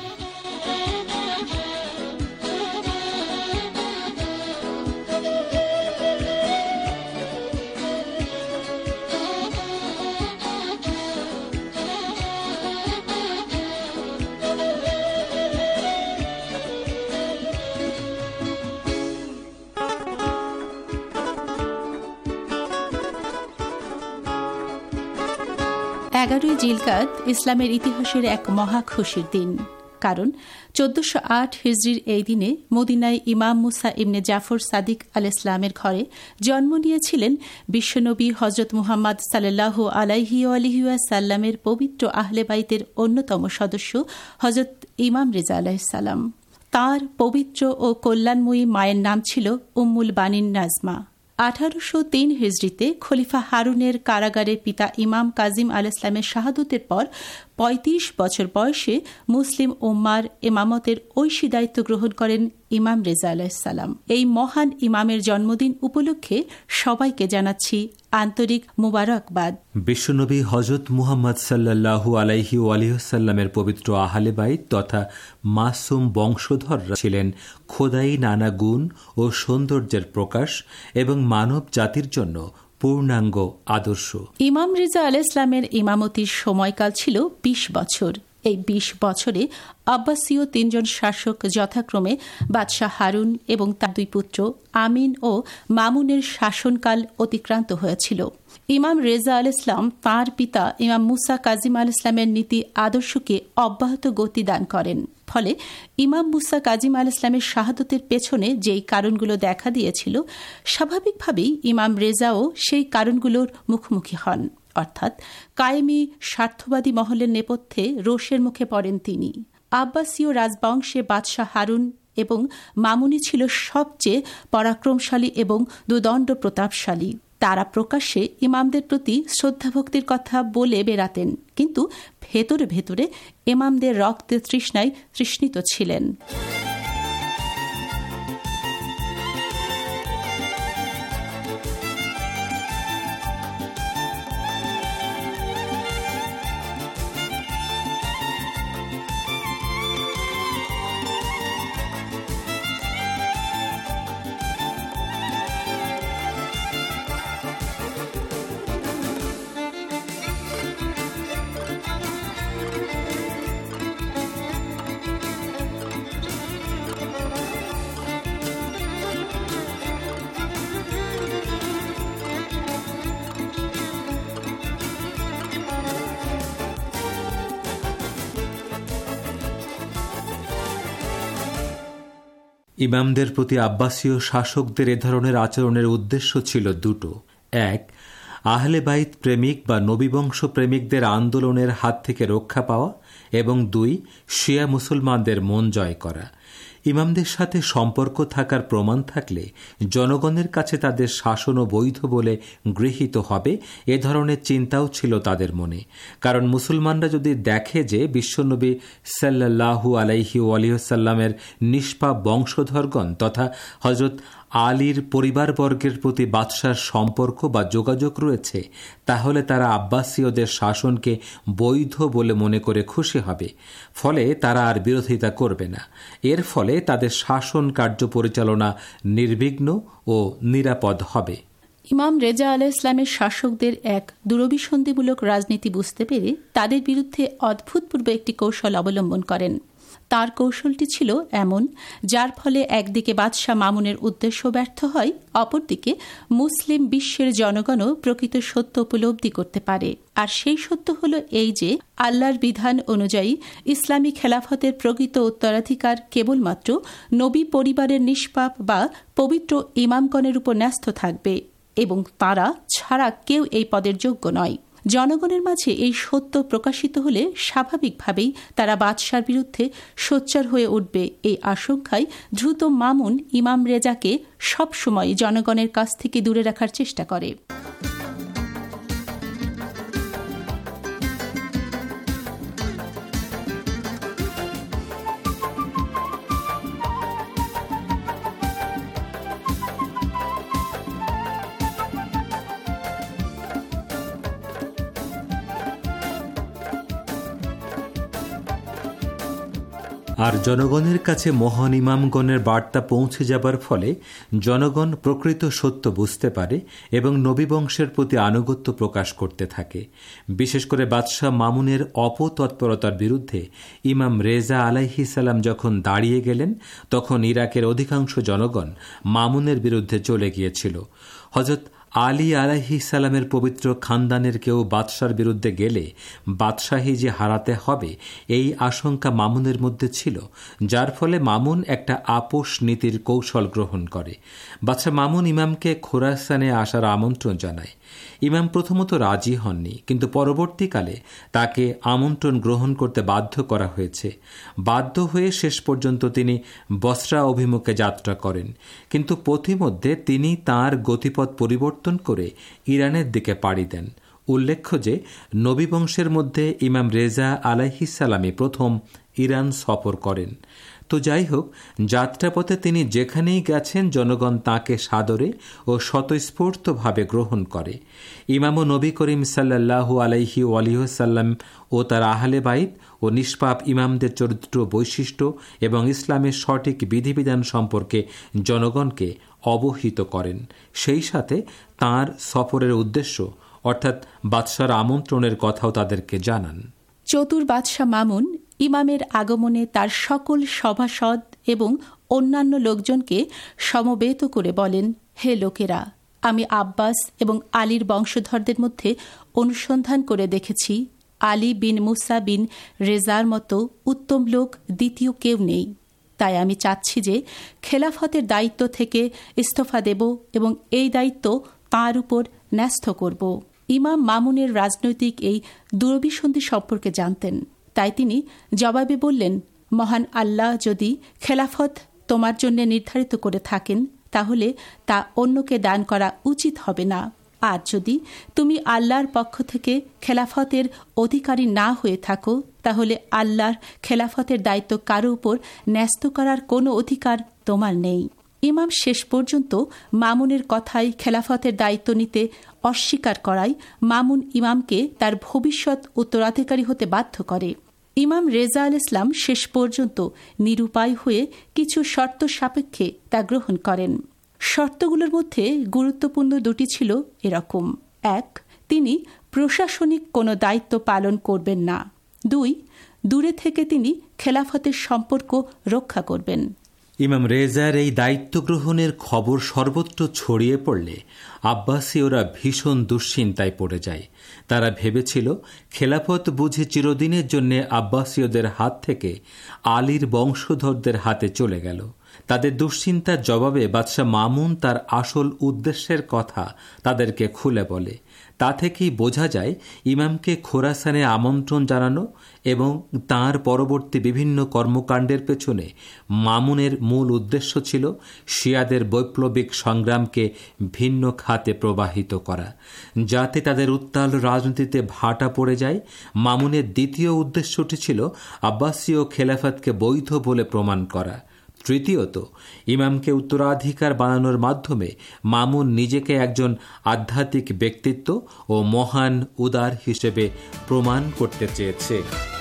এগারোই জিলকাদ ইসলামের ইতিহাসের এক মহা খুশির দিন, কারণ চোদ্দশো আট হিজরির এই দিনে মদিনায় ইমাম মুসা ইবনে জাফর সাদিক আল ইসলামের ঘরে জন্ম নিয়েছিলেন বিশ্বনবী হজরত মুহাম্মদ সাল্লাল্লাহু আলাইহি আলিহি ওয়াসাল্লামের পবিত্র আহলে বাইতের অন্যতম সদস্য হজরত ইমাম রেজা আলাইহিস সালাম। তাঁর পবিত্র ও কল্যাণময়ী মায়ের নাম ছিল উম্মুল বানিন নাজমা। আঠারোশো তিন হিজরিতে খলিফা হারুনের কারাগারে পিতা ইমাম কাজিম আল ইসলামের শাহাদতের পর পঁয়ত্রিশ বছর বয়সে মুসলিম উম্মার ইমামতের ঐশী দায়িত্ব গ্রহণ করেন ইমাম রেজা আলাইহিস সালাম। এই মহান ইমামের জন্মদিন উপলক্ষে সবাইকে জানাচ্ছি আন্তরিক মুবারকবাদ। বিশ্বনবী হযরত মুহাম্মদ সাল্লাল্লাহু আলাইহি ওয়াসাল্লামের পবিত্র আহলে বাইত তথা মাসুম বংশধররা ছিলেন খোদাই নানা গুণ ও সৌন্দর্যের প্রকাশ এবং মানব জাতির জন্য পূর্ণাঙ্গ আদর্শ। ইমাম রেজা আলাইহিস সালামের ইমামতির সময়কাল ছিল বিশ বছর। এই বিশ বছরে আব্বাসীয় তিনজন শাসক যথাক্রমে বাদশাহ হারুন এবং তার দুই পুত্র আমিন ও মামুনের শাসনকাল অতিক্রান্ত হয়েছিল। ইমাম রেজা আলাইহিস সালাম তাঁর পিতা ইমাম মুসা কাজিম আল ইসলামের নীতি আদর্শকে অব্যাহত গতি দান করেন। ফলে ইমাম মুসা কাজিম আল ইসলামের শাহাদতের পেছনে যেই কারণগুলো দেখা দিয়েছিল, স্বাভাবিকভাবেই ইমাম রেজাও সেই কারণগুলোর মুখোমুখি হন, অর্থাৎ কায়েমি স্বার্থবাদী মহলের নেপথ্যে রোষের মুখে পড়েন তিনি। আব্বাসীয় রাজবংশে বাদশাহ হারুন এবং মামুনি ছিল সবচেয়ে পরাক্রমশালী এবং দুদণ্ড প্রতাপশালী। তারা প্রকাশ্যে ইমামদের প্রতি শ্রদ্ধাভক্তির কথা বলে বেড়াতেন, কিন্তু ভেতরে ভেতরে ইমামদের রক্তের তৃষ্ণায় তৃষ্ণিত ছিলেন। ইমামদের প্রতি আব্বাসীয় শাসকদের এ ধরনের আচরণের উদ্দেশ্য ছিল দুটো। এক, আহলে বাইত প্রেমিক বা নবীবংশ প্রেমিকদের আন্দোলনের হাত থেকে রক্ষা পাওয়া, এবং দুই, শিয়া মুসলমানদের মন জয় করা। ইমামদের সাথে সম্পর্ক থাকার প্রমাণ থাকলে জনগণের কাছে তাদের শাসনও বৈধ বলে গৃহীত হবে, এ ধরনের চিন্তাও ছিল তাদের মনে। কারণ মুসলমানরা যদি দেখে যে বিশ্বনবী সাল্লাল্লাহু আলাইহি ওয়াসাল্লামের নিষ্পাপ বংশধরগণ তথা হযরত আলীর পরিবারবর্গের প্রতি বাদশার সম্পর্ক বা যোগাযোগ রয়েছে, তাহলে তারা আব্বাসীয়দের শাসনকে বৈধ বলে মনে করে খুশি হবে। ফলে তারা আর বিরোধিতা করবে না। এর ফলে তাদের শাসন কার্য পরিচালনা নির্বিঘ্ন ও নিরাপদ হবে। ইমাম রেজা আলাইহিস সালামের শাসকদের এক দূরভিসন্ধিমূলক রাজনীতি বুঝতে পেরে তাদের বিরুদ্ধে অদ্ভুতপূর্ব একটি কৌশল অবলম্বন করেন। তার কৌশলটি ছিল এমন, যার ফলে একদিকে বাদশাহ মামুনের উদ্দেশ্য ব্যর্থ হয়, অপরদিকে মুসলিম বিশ্বের জনগণও প্রকৃত সত্য উপলব্ধি করতে পারে। আর সেই সত্য হল এই যে আল্লাহর বিধান অনুযায়ী ইসলামী খেলাফতের প্রকৃত উত্তরাধিকার কেবলমাত্র নবী পরিবারের নিষ্পাপ বা পবিত্র ইমামগণের উপর ন্যস্ত থাকবে, এবং তারা ছাড়া কেউ এই পদের যোগ্য নয়। জনগণের মাঝে এই সত্য প্রকাশিত হলে স্বাভাবিকভাবেই তারা বাদশার বিরুদ্ধে সোচ্চার হয়ে উঠবে। এই আশঙ্কায় দ্রুত মামুন ইমাম রেজাকে সবসময় জনগণের কাছ থেকে দূরে রাখার চেষ্টা করে। আর জনগণের কাছে মহান ইমামগণের বার্তা পৌঁছে যাবার ফলে জনগণ প্রকৃত সত্য বুঝতে পারে এবং নবীবংশের প্রতি আনুগত্য প্রকাশ করতে থাকে। বিশেষ করে বাদশাহ মামুনের অপতৎপরতার বিরুদ্ধে ইমাম রেজা আলাইহিস সালাম যখন দাঁড়িয়ে গেলেন, তখন ইরাকের অধিকাংশ জনগণ মামুনের বিরুদ্ধে চলে গিয়েছিল। হযরত আলী আলাইহিস সালামের পবিত্র খানদানের কেউ বাদশার বিরুদ্ধে গেলে বাদশাহী যে হারাতে হবে, এই আশঙ্কা মামুনের মধ্যে ছিল, যার ফলে মামুন একটা আপোষ নীতির কৌশল গ্রহণ করে। বাদশাহ মামুন ইমামকে খোরাসানে আসার আমন্ত্রণ জানায়। ইমাম প্রথমত রাজি হননি, কিন্তু পরবর্তীকালে তাকে আমন্ত্রণ গ্রহণ করতে বাধ্য করা হয়েছে। বাধ্য হয়ে শেষ পর্যন্ত তিনি বসরা অভিমুখে যাত্রা করেন, কিন্তু পথিমধ্যে তিনি তাঁর গতিপথ পরিবর্তন করে ইরানের দিকে পাড়ি দেন। উল্লেখ্য যে নবীবংশের মধ্যে ইমাম রেজা আলাইহিস সালামই প্রথম ইরান সফর করেন। তো যাই হোক, যাত্রাপথে তিনি যেখানেই গেছেন জনগণ তাঁকে সাদরে ও স্বতঃস্ফূর্তভাবে গ্রহণ করে। ইমাম ও নবী করিম সাল্লাল্লাহু আলাইহি ওয়াসাল্লাম ও তার আহলে বাইত ও নিষ্পাপ ইমামদের চরিত্র বৈশিষ্ট্য এবং ইসলামের সঠিক বিধিবিধান সম্পর্কে জনগণকে অবহিত করেন। সেই সাথে তাঁর সফরের উদ্দেশ্য অর্থাৎ বাদশার আমন্ত্রণের কথাও তাদেরকে জানান। চতুর বাদশাহ মামুন ইমামের আগমনে তার সকল সভাসদ এবং অন্যান্য লোকজনকে সমবেত করে বলেন, হে লোকেরা, আমি আব্বাস এবং আলীর বংশধরদের মধ্যে অনুসন্ধান করে দেখেছি, আলী বিন মুসা বিন রেজার মতো উত্তম লোক দ্বিতীয় কেউ নেই। তাই আমি চাচ্ছি যে খেলাফতের দায়িত্ব থেকে ইস্তফা দেব এবং এই দায়িত্ব তাঁর উপর ন্যস্ত করব। ইমাম মামুনের রাজনৈতিক এই দুরভিসন্ধি সম্পর্কে জানতেন, তাই তিনি জবাবে বললেন, মহান আল্লাহ যদি খেলাফত তোমার জন্য নির্ধারিত করে থাকেন, তাহলে তা অন্যকে দান করা উচিত হবে না। আর যদি তুমি আল্লাহর পক্ষ থেকে খেলাফতের অধিকারী না হয়ে থাকো, তাহলে আল্লাহর খেলাফতের দায়িত্ব কারো উপর ন্যস্ত করার কোনো অধিকার তোমার নেই। ইমাম শেষ পর্যন্ত মামুনের কথায় খেলাফতের দায়িত্ব নিতে অস্বীকার করায় মামুন ইমামকে তার ভবিষ্যৎ উত্তরাধিকারী হতে বাধ্য করে। ইমাম রেজা আল ইসলাম শেষ পর্যন্ত নিরুপায় হয়ে কিছু শর্ত সাপেক্ষে তা গ্রহণ করেন। শর্তগুলোর মধ্যে গুরুত্বপূর্ণ দুটি ছিল এরকম: এক, তিনি প্রশাসনিক কোনো দায়িত্ব পালন করবেন না। দুই, দূরে থেকে তিনি খেলাফতের সম্পর্ক রক্ষা করবেন। ইমাম রেজার এই দায়িত্ব গ্রহণের খবর সর্বত্র ছড়িয়ে পড়লে আব্বাসীয়রা ভীষণ দুশ্চিন্তায় পড়ে যায়। তারা ভেবেছিল খেলাফত বুঝে চিরদিনের জন্য আব্বাসীয়দের হাত থেকে আলীর বংশধরদের হাতে চলে গেল। তাদের দুশ্চিন্তার জবাবে বাদশাহ মামুন তার আসল উদ্দেশ্যের কথা তাদেরকে খুলে বলে। তা থেকেই বোঝা যায় ইমামকে খোরাসানে আমন্ত্রণ জানানো এবং তাঁর পরবর্তী বিভিন্ন কর্মকাণ্ডের পেছনে মামুনের মূল উদ্দেশ্য ছিল শিয়াদের বৈপ্লবিক সংগ্রামকে ভিন্ন খাতে প্রবাহিত করা, যাতে তাদের উত্তাল রাজনীতিতে ভাটা পড়ে যায়। মামুনের দ্বিতীয় উদ্দেশ্যটি ছিল আব্বাসীয় খেলাফতকে বৈধ বলে প্রমাণ করা। তৃতীয়ত, ইমামকে উত্তরাধিকার বানানোর মাধ্যমে মামুন নিজেকে একজন আধ্যাত্মিক ব্যক্তিত্ব ও মহান উদার হিসেবে প্রমাণ করতে চেয়েছে।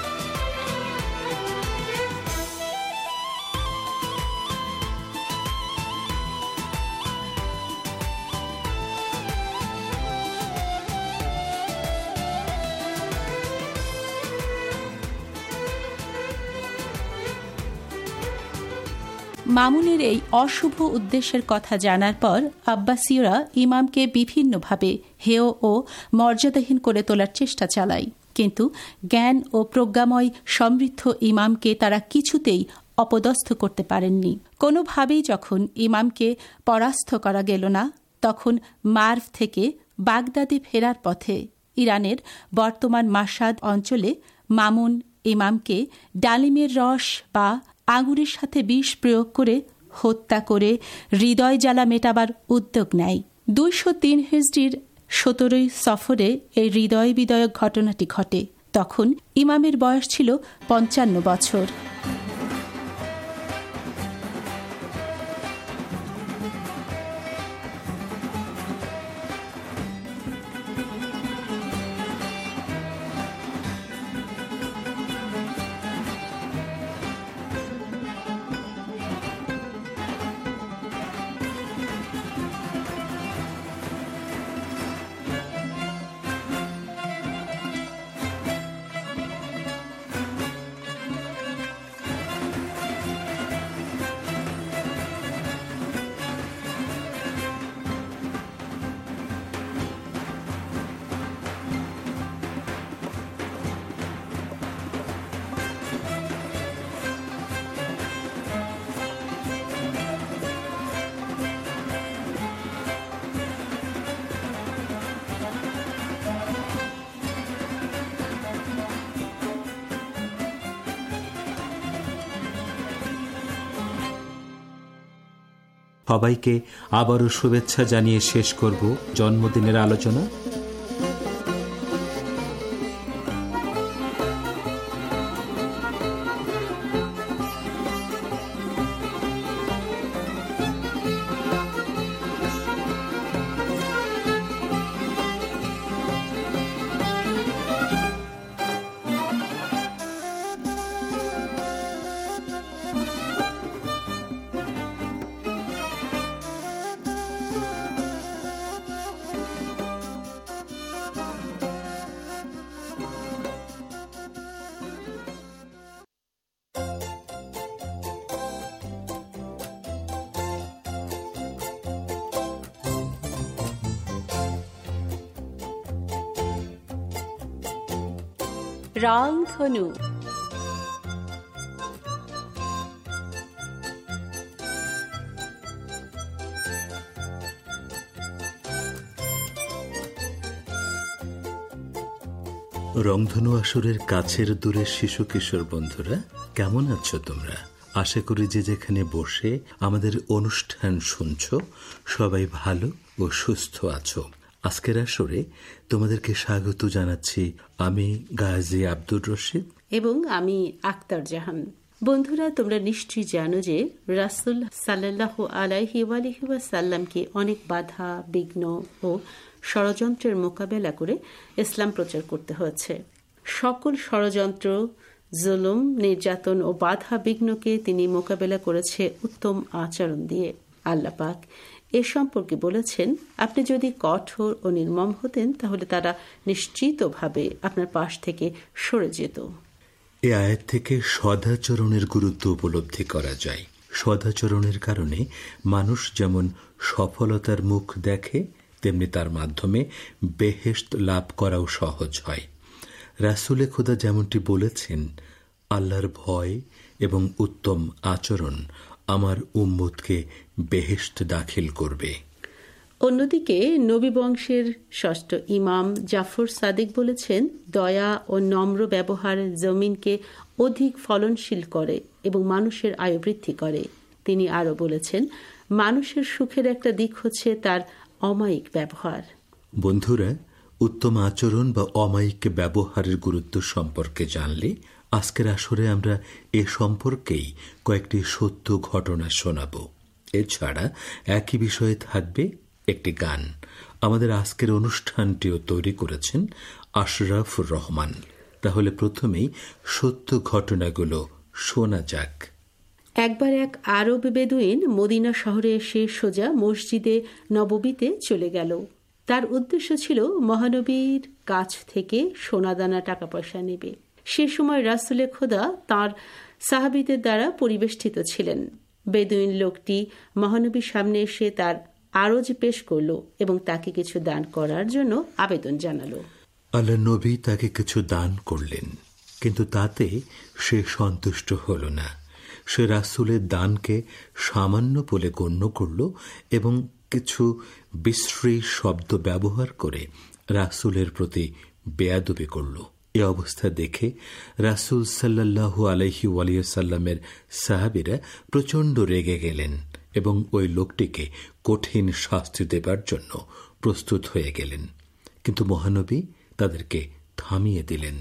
মামুনের এই অশুভ উদ্দেশ্যের কথা জানার পর আব্বাসীয়রা ইমামকে বিভিন্নভাবে হেয় ও মর্যাদাহীন করে তোলার চেষ্টা চালায়, কিন্তু জ্ঞান ও প্রজ্ঞাময় সমৃদ্ধ ইমামকে তারা কিছুতেই অপদস্থ করতে পারেননি। কোনোভাবেই যখন ইমামকে পরাস্ত করা গেল না, তখন মার্ভ থেকে বাগদাদে ফেরার পথে ইরানের বর্তমান মাসাদ অঞ্চলে মামুন ইমামকে ডালিমের রস বা আঙুরের সাথে বিষ প্রয়োগ করে হত্যা করে হৃদয় জ্বালা মেটাবার উদ্যোগ নেয়। দুইশো তিন হিজরির সতেরোই সফরে এই হৃদয় বিদয়ক ঘটনাটি ঘটে। তখন ইমামের বয়স ছিল পঞ্চান্ন বছর। সবাইকে আবারও শুভেচ্ছা জানিয়ে শেষ করব জন্মদিনের আলোচনা। রংধনু। রংধনু আসরের কাছের দূরের শিশু কিশোর বন্ধুরা, কেমন আছো তোমরা? আশা করি যে যেখানে বসে আমাদের অনুষ্ঠান শুনছ সবাই ভালো ও সুস্থ আছো। আজকের আসরে তোমাদেরকে স্বাগত জানাচ্ছি আমি গাজী আব্দুর রশিদ এবং আমি আক্তার জাহান। বন্ধুরা, তোমরা নিশ্চয়ই জানো যে রাসূল সাল্লাল্লাহু আলাইহি ওয়াসাল্লামকে অনেক বাধা বিঘ্ন ও ষড়যন্ত্রের মোকাবেলা করে ইসলাম প্রচার করতে হয়েছে। সকল ষড়যন্ত্র, জুলুম, নির্যাতন ও বাধা বিঘ্নকে তিনি মোকাবেলা করেছে উত্তম আচরণ দিয়ে। আল্লাহ পাক এ সম্পর্কে বলেছেন, আপনি যদি কঠোর ও নির্মম হতেন তাহলে তারা নিশ্চিতভাবে আপনার পাশ থেকে সরে যেত। এ আয়াত থেকে সদাচরণের গুরুত্ব উপলব্ধি করা যায়। সদাচরণের কারণে মানুষ যেমন সফলতার মুখ দেখে, তেমনি তার মাধ্যমে বেহেশত লাভ করাও সহজ হয়। রাসূলে খোদা যেমনটি বলেছেন, আল্লাহর ভয় এবং উত্তম আচরণ আমার উম্মতকে বেহেশত দাখিল করবে। অন্যদিকে নবী বংশের ষষ্ঠ ইমাম জাফর সাদিক বলেছেন, দয়া ও নম্র ব্যবহার জমিনকে অধিক ফলনশীল করে এবং মানুষের আয়ু বৃদ্ধি করে। তিনি আরও বলেছেন, মানুষের সুখের একটা দিক হচ্ছে তার অমায়িক ব্যবহার। বন্ধুরা, উত্তম আচরণ বা অমায়িক ব্যবহারের গুরুত্ব সম্পর্কে জানলে আজকের আসরে আমরা এ সম্পর্কেই কয়েকটি সত্য ঘটনা শোনাব। এছাড়া একই বিষয়ে থাকবে একটি গান। আমাদের আজকের অনুষ্ঠানটিও তৈরি করেছেন আশরাফুর রহমান। তাহলে প্রথমেই সত্য ঘটনাগুলো শোনা যাক। একবার এক আরব বেদুইন মদিনা শহরে এসে সোজা মসজিদে নববীতে চলে গেল। তার উদ্দেশ্য ছিল মহানবীর কাছ থেকে সোনাদানা টাকা পয়সা নেবে। সে সময় রাসূলে খোদা তার সাহাবীদের দ্বারা পরিবেষ্টিত ছিলেন। বেদুইন লোকটি মহানবীর সামনে এসে তার আরজ পেশ করল এবং তাকে কিছু দান করার জন্য আবেদন জানালো। আল্লাহ নবী তাকে কিছু দান করলেন, কিন্তু তাতে সে সন্তুষ্ট হল না। সে রাসূলের দানকে সামান্য বলে গণ্য করল এবং কিছু বিশ্রী শব্দ ব্যবহার করে রাসূলের প্রতি বেয়াদবি করল। এ অবস্থা দেখে রাসূল সাল্লাল্লাহু আলাইহি ওয়াসাল্লামের সাহাবীরা প্রচণ্ড রেগে গেলেন এবং ওই লোকটিকে কঠিন শাস্তি দেবার জন্য প্রস্তুত হয়ে গেলেন, কিন্তু মহানবী তাদেরকে থামিয়ে দিলেন।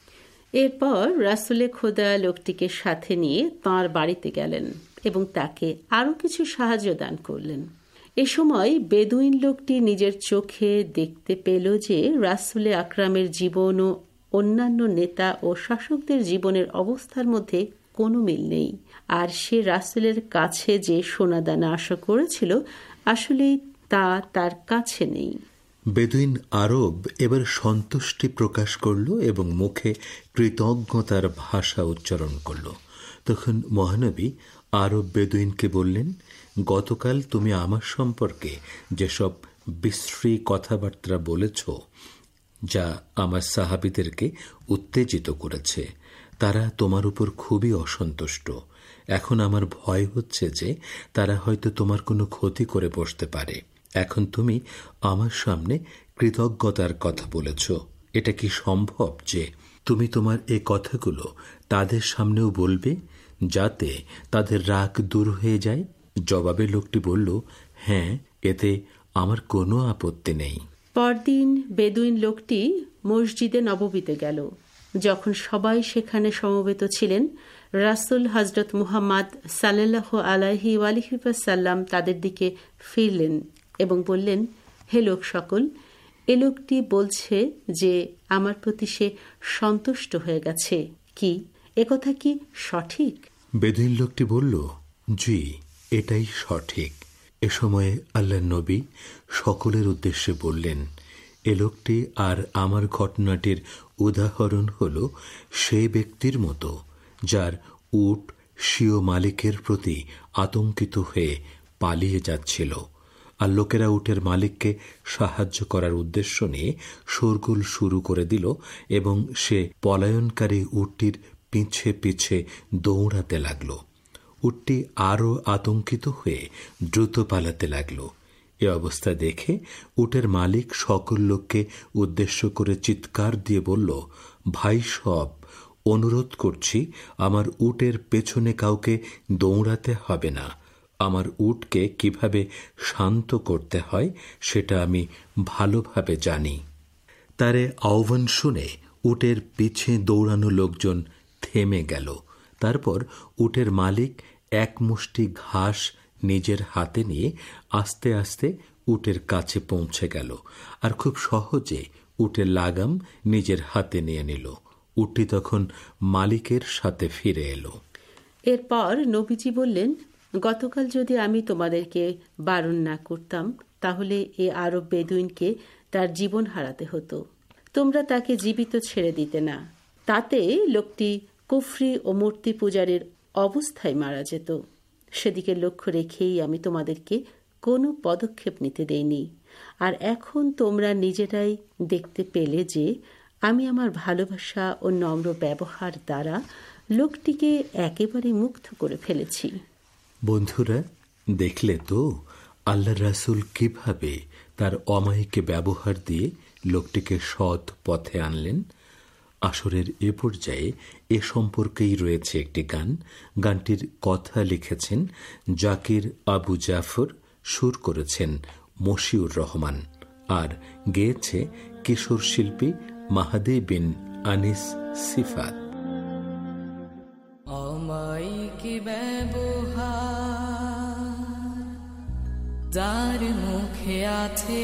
এরপর রাসূলে খোদা লোকটিকে সাথে নিয়ে তাঁর বাড়িতে গেলেন এবং তাকে আরও কিছু সাহায্য দান করলেন। এ সময় বেদুইন লোকটি নিজের চোখে দেখতে পেল যে রাসূলে আকরামের জীবন ও অন্যান্য নেতা ও শাসকদের জীবনের অবস্থার মধ্যে কোনো মিল নেই, আর সে রাসূলের কাছে যে সোনাদানা আশা করেছিল আসলেই তা তার কাছে নেই। বেদুইন আরব এবার সন্তুষ্টি প্রকাশ করল এবং মুখে কৃতজ্ঞতার ভাষা উচ্চারণ করল। তখন মহানবী আরব বেদুইনকে বললেন, গতকাল তুমি আমার সম্পর্কে যেসব বিশ্রী কথাবার্তা বলেছ, যা আমার সাহাবীদেরকে উত্তেজিত করেছে, তারা তোমার উপর খুবই অসন্তুষ্ট। এখন আমার ভয় হচ্ছে যে তারা হয়তো তোমার কোনো ক্ষতি করে বসতে পারে। এখন তুমি আমার সামনে কৃতজ্ঞতার কথা বলেছ। এটা কি সম্ভব যে তুমি তোমার এ কথাগুলো তাদের সামনেও বলবে, যাতে তাদের রাগ দূর হয়ে যায়? জবাবে লোকটি বলল, হ্যাঁ, এতে আমার কোনো আপত্তি নেই। পরদিন বেদুইন লোকটি মসজিদে নববীতে গেল। যখন সবাই সেখানে সমবেত ছিলেন, রাসূল হযরত মুহাম্মদ সাল্লাল্লাহু আলাইহি ওয়াসাল্লাম তাদের দিকে ফিরলেন এবং বললেন, হে লোক সকল, এ লোকটি বলছে যে আমার প্রতি সে সন্তুষ্ট হয়ে গেছে। কি একথা কি সঠিক? বেদুইন লোকটি বলল, জি, এটাই সঠিক। এ সময়ে আল্লাহর নবী সকলের উদ্দেশ্যে বললেন, এ লোকটি আর আমার ঘটনাটির উদাহরণ হল সেই ব্যক্তির মতো যার উট স্বীয় মালিকের প্রতি আতঙ্কিত হয়ে পালিয়ে যাচ্ছিল, আর লোকেরা উটের মালিককে সাহায্য করার উদ্দেশ্য নিয়ে শোরগোল শুরু করে দিল এবং সে পলায়নকারী উটটির পিছে পিছে দৌড়াতে লাগল। উটটি আরও আতঙ্কিত হয়ে দ্রুত পালাতে লাগল। এ অবস্থা দেখে উটের মালিক সকল লোককে উদ্দেশ্য করে চিৎকার দিয়ে বলল, ভাই সব, অনুরোধ করছি, আমার উটের পেছনে কাউকে দৌড়াতে হবে না। আমার উটকে কিভাবে শান্ত করতে হয় সেটা আমি ভালোভাবে জানি। তারে আহ্বান শুনে উটের পিছে দৌড়ানো লোকজন থেমে গেল। তারপর উটের মালিক এক মুষ্টি ঘাস নিজের হাতে নিয়ে আস্তে আস্তে উটের কাছে পৌঁছে গেল আর খুব সহজে উটের লাগাম নিজের হাতে নিয়ে নিল। উটটি তখন মালিকের সাথে ফিরে এলো। এরপর নবীজি বললেন, গতকাল যদি আমি তোমাদেরকে বারণ না করতাম তাহলে এ আরব বেদুইনকে তার জীবন হারাতে হতো। তোমরা তাকে জীবিত ছেড়ে দিতে না, তাতে লোকটি কুফরি ও মূর্তি পূজারের অবস্থায় মারা যেত। সেদিকে লক্ষ্য রেখেই আমি তোমাদেরকে কোনো পদক্ষেপ নিতে দেইনি। আর এখন তোমরা নিজেরাই দেখতে পেলে যে আমি আমার ভালোবাসা ও নম্র ব্যবহার দ্বারা লোকটিকে একেবারে মুগ্ধ করে ফেলেছি। বন্ধুরা, দেখলে তো আল্লাহ রাসূল কিভাবে তার অমায়িক ব্যবহার দিয়ে লোকটিকে সৎ পথে আনলেন। আসরের এ পর্যায়ে এ সম্পর্কেই রয়েছে একটি গান। গানটির কথা লিখেছেন জাকির আবু জাফর, সুর করেছেন মশিউর রহমান, আর গেয়েছে কিশোর শিল্পী মাহাদি বিন আনিস সিফাত। অমায়িক ব্যবহার যার মুখে আছে,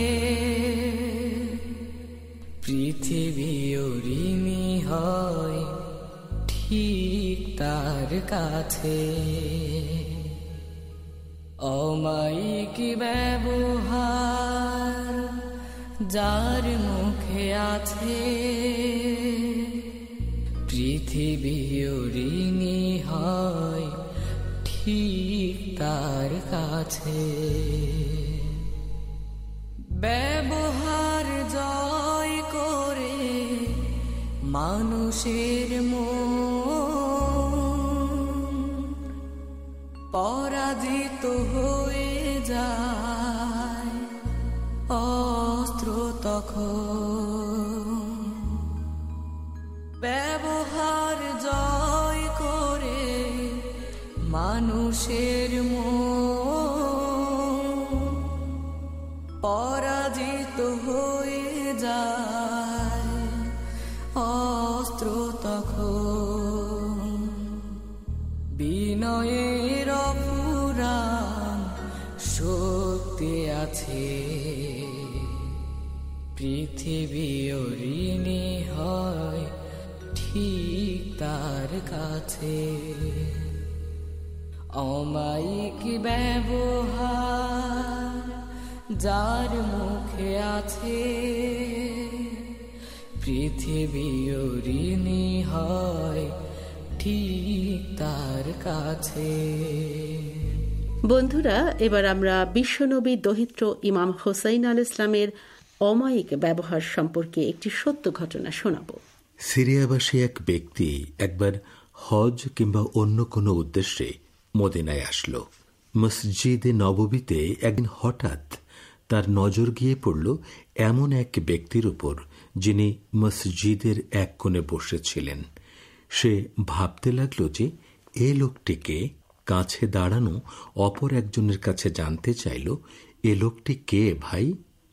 পৃথিবী ঋণী হয় ঠিক তার কাছে। অমায়িক ব্যবহার যার মুখে আছে, পৃথিবী ঋণী হয় ঠিক তার কাছে। ব্যবহার জয় করে মানুষের মন, পরাজিত হয়ে যায় অস্ত্র তখন। ব্যবহার জয় করে মানুষের মন, পরাজিত হয়ে যায় অস্ত্র তখন। বিনয়ের অপুরাণ শক্তি আছে, পৃথিবী ঋণী হয় ঠিক তার কাছে। অমায়িক ব্যবহার যার মুখে আছে, পৃথিবী ঋণী হয় ঠিক তার কাছে। বন্ধুরা, এবার আমরা বিশ্বনবী দহিত্র ইমাম হোসাইন আল ইসলামের অমায়িক ব্যবহার সম্পর্কে একটি সত্য ঘটনা শোনাব। সিরিয়াবাসী এক ব্যক্তি একবার হজ কিংবা অন্য কোনো উদ্দেশ্যে মদিনায় আসলো। মসজিদে নববীতে একদিন হঠাৎ তার নজর গিয়ে পড়ল এমন এক ব্যক্তির উপর যিনি মসজিদের এক কোণে বসেছিলেন। সে ভাবতে লাগল যে এ লোকটিকে কাছে দাঁড়ানো অপর একজনের কাছে জানতে চাইল, এ লোকটি কে ভাই?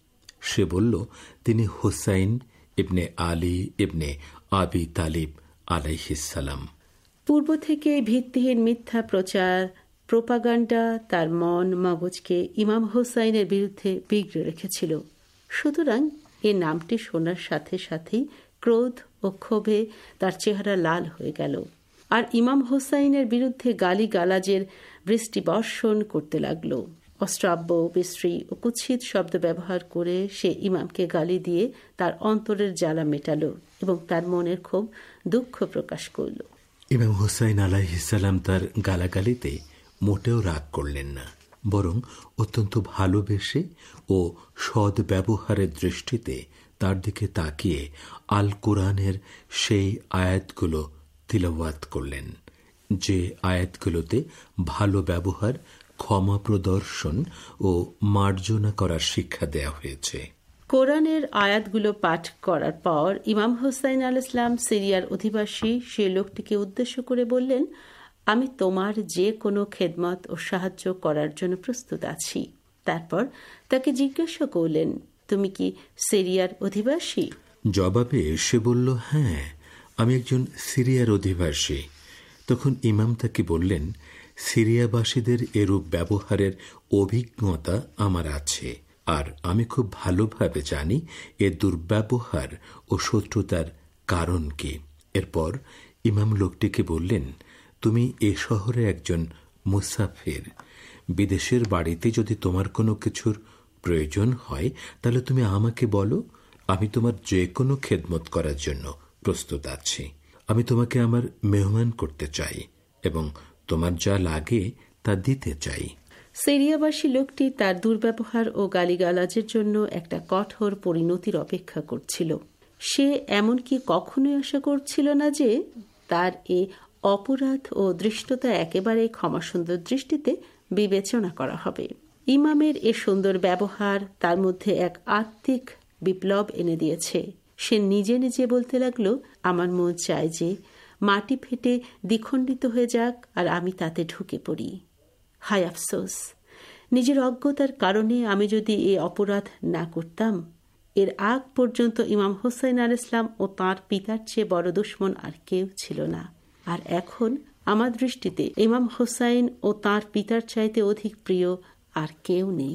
সে বলল, তিনি হুসাইন ইবনে আলী ইবনে আবি তালিব আলাইহিসসালাম। পূর্ব থেকে ভিত্তিহীন মিথ্যা প্রচার, প্রোপাগান্ডা তার মন মগজকে ইমাম হোসাইনের বিরুদ্ধে বিগড়ে রেখেছিল। সুতরাং এ নামটি শোনার সাথে সাথেই ক্রোধ ও ক্ষোভে তার চেহারা লাল হয়ে গেল, আর ইমাম হোসাইনের বিরুদ্ধে গালি গালাজের বৃষ্টি বর্ষণ করতে লাগল। অশ্রাব্য, বিশ্রী ও কুৎসিত শব্দ ব্যবহার করে সে ইমামকে গালি দিয়ে তার অন্তরের জ্বালা মেটাল এবং তার মনের ক্ষোভ দুঃখ প্রকাশ করল। ইমাম হুসাইন আলাইহিসসালাম তার গালাগালিতে মোটেও রাগ করলেন না, বরং অত্যন্ত ভালোবেসে ও সদ ব্যবহারের দৃষ্টিতে তার দিকে তাকিয়ে আল কোরআনের সেই আয়াতগুলো তিলাওয়াত করলেন, যে আয়াতগুলোতে ভালো ব্যবহার, ক্ষমা প্রদর্শন ও মার্জনা করার শিক্ষা দেয়া হয়েছে। কোরআনের আয়াতগুলো পাঠ করার পর ইমাম হোসাইন আল ইসলাম সিরিয়ার অধিবাসী সে লোকটিকে উদ্দেশ্য করে বললেন, আমি তোমার যে কোনো খেদমত ও সাহায্য করার জন্য প্রস্তুত আছি। তারপর তাকে জিজ্ঞাসা করলেন, তুমি কি সিরিয়ার অধিবাসী? জবাবে সে বলল, হ্যাঁ, আমি একজন সিরিয়ার অধিবাসী। তখন ইমাম তাকে বললেন, সিরিয়াবাসীদের এরূপ ব্যবহারের অভিজ্ঞতা আমার আছে, আর আমি খুব ভালোভাবে জানি এ দুর্ব্যবহার ও শত্রুতার কারণ কি। এরপর ইমাম লোকটিকে বললেন, তুমি এ শহরে একজন মুসাফির। বিদেশের বাড়িতে যদি তোমার কোনো কিছুর প্রয়োজন হয় তাহলে তুমি আমাকে বলো, আমি তোমার যে কোনো খেদমত করার জন্য প্রস্তুত আছি। আমি তোমাকে আমার মেহমান করতে চাই এবং তোমার যা লাগে তা দিতে চাই। সিরিয়াবাসী লোকটি তার দুর্ব্যবহার ও গালিগালাজের জন্য একটা কঠোর পরিণতির অপেক্ষা করছিল। সে এমনকি কখনোই আশা করছিল না যে তার এ অপরাধ ও দৃষ্টতা একেবারে ক্ষমাসুন্দর দৃষ্টিতে বিবেচনা করা হবে। ইমামের এ সুন্দর ব্যবহার তার মধ্যে এক আত্মিক বিপ্লব এনে দিয়েছে। সে নিজে নিজে বলতে লাগলো, আমার মন চায় যে মাটি ফেটে দ্বিখণ্ডিত হয়ে যাক আর আমি তাতে ঢুকে পড়ি। হায় আফসোস, নিজের অজ্ঞতার কারণে আমি যদি এ অপরাধ না করতাম। এর আগ পর্যন্ত ইমাম হোসাইন আলাইহিস সালাম ও তাঁর পিতার চেয়ে বড় দুশমন আর কেউ ছিল না। আর এখন আমার দৃষ্টিতে ইমাম হোসাইন ও তাঁর পিতার চাইতে অধিক প্রিয় আর কেউ নেই।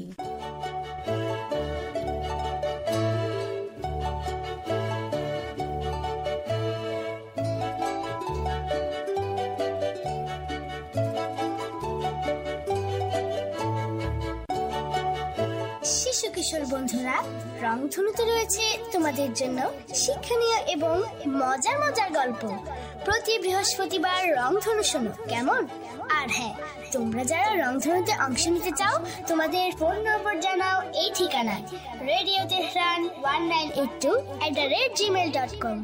শিশু কিশোর বন্ধুরা, রংধনুতে রয়েছে তোমাদের জন্য শিক্ষণীয় এবং মজার মজার গল্প। প্রতি বৃহস্পতিবার রংধনু শোনো, কেমন? আর হ্যাঁ, তোমরা যারা রংধনুতে অংশ নিতে চাও, তোমাদের ফোন নম্বর জানাও এই ঠিকানায় radio Tehran one nine eight two at the rate Gmail dot com.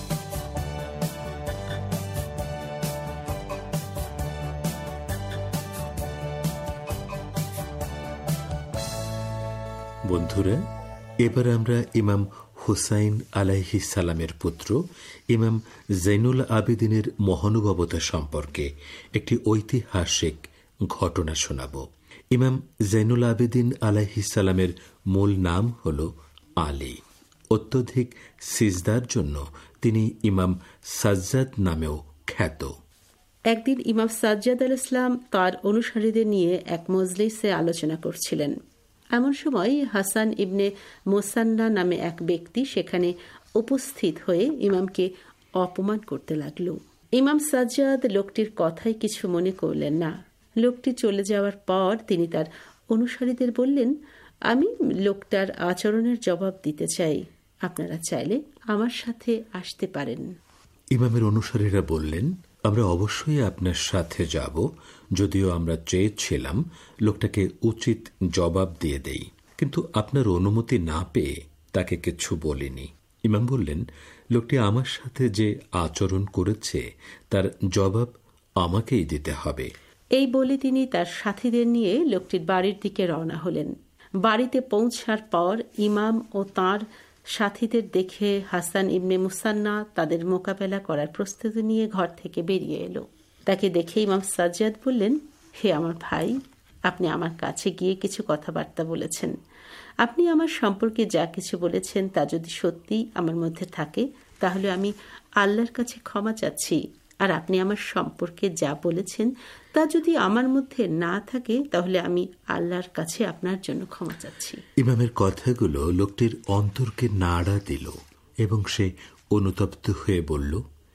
বন্ধুরা, এবার আমরা ইমাম হুসাইন আলাইহিস সালামের পুত্র ইমাম জৈনুল আবেদিনের মহানুভবতা সম্পর্কে একটি ঐতিহাসিক ঘটনা শোনাব। ইমাম জৈনুল আবেদিন আলাইহিস সালামের মূল নাম হল আলী। অত্যধিক সিজদার জন্য তিনি ইমাম সাজ্জাদ নামেও খ্যাত। একদিন ইমাম সাজ্জাদ আলাইহিস সালাম তার অনুসারীদের নিয়ে এক মজলিসে আলোচনা করছিলেন। এমন সময় হাসান ইবনে মোসান্না নামে এক ব্যক্তি সেখানে উপস্থিত হয়ে ইমামকে অপমান করতে লাগল। ইমাম সাজ্জাদ লোকটির কথাই কিছু মনে করলেন না। লোকটি চলে যাওয়ার পর তিনি তার অনুসারীদের বললেন, আমি লোকটার আচরণের জবাব দিতে চাই, আপনারা চাইলে আমার সাথে আসতে পারেন। ইমামের অনুসারীরা বললেন, আমরা অবশ্যই আপনার সাথে যাব, যদিও আমরা চেয়েছিলাম লোকটাকে উচিত জবাব দিয়ে দেই, কিন্তু আপনার অনুমতি না পেয়ে তাকে কিছু বলিনি। ইমাম বললেন, লোকটি আমার সাথে যে আচরণ করেছে তার জবাব আমাকেই দিতে হবে। এই বলে তিনি তার সাথীদের নিয়ে লোকটির বাড়ির দিকে রওনা হলেন। বাড়িতে পৌঁছার পর ইমাম ও তাঁর সাথীদের দেখে হাসান ইবনে মুসান্না তাদের মোকাবেলা করার প্রস্তুতি নিয়ে ঘর থেকে বেরিয়ে এলো। তাকে দেখে ইমাম সাজ্জাদ বললেন, হে আমার ভাই, আপনি আমার কাছে গিয়ে কিছু কথাবার্তা বলেছেন। আপনি আমার সম্পর্কে যা কিছু বলেছেন তা যদি সত্যি আমার মধ্যে থাকে, তাহলে আমি আল্লাহর কাছে ক্ষমা চাচ্ছি। আর আপনি আমার সম্পর্কে যা বলেছেন তা যদি আমার মধ্যে না থাকে, তাহলে আমি আল্লাহর কাছে আপনার জন্য ক্ষমা চাচ্ছি। ইমামের কথাগুলো লোকটির অন্তরকে নাড়া দিল এবং সে অনুতপ্ত হয়ে বলল,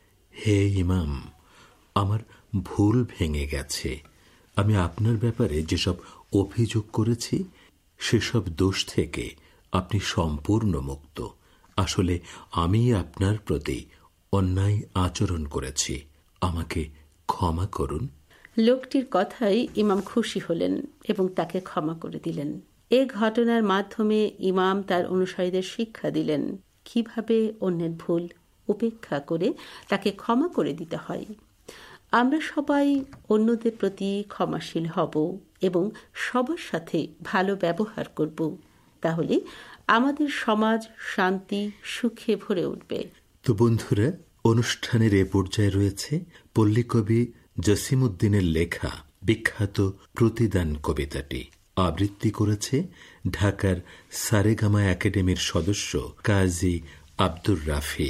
হে ইমাম, আমার ভুল ভেঙে গেছে। আমি আপনার ব্যাপারে যেসব অভিযোগ করেছি সেসব দোষ থেকে আপনি সম্পূর্ণ মুক্ত। আসলে আমি আপনার প্রতি অন্যায় আচরণ করেছি, আমাকে ক্ষমা করুন। লোকটির কথাই ইমাম খুশি হলেন এবং তাকে ক্ষমা করে দিলেন। এ ঘটনার মাধ্যমে ইমাম তার অনুসারীদের শিক্ষা দিলেন কিভাবে অন্যের ভুল উপেক্ষা করে তাকে ক্ষমা করে দিতে হয়। আমরা সবাই অন্যদের প্রতি ক্ষমাশীল হব এবং সবার সাথে ভালো ব্যবহার করব, তাহলে আমাদের সমাজ শান্তি সুখে ভরে উঠবে। তো বন্ধুরা, অনুষ্ঠানের এ পর্যায়ে রয়েছে পল্লীকবি জসিমউদ্দিনের লেখা বিখ্যাত প্রতিদান কবিতাটি। আবৃত্তি করেছে ঢাকার সারেগামা একাডেমির সদস্য কাজী আব্দুর রাফি।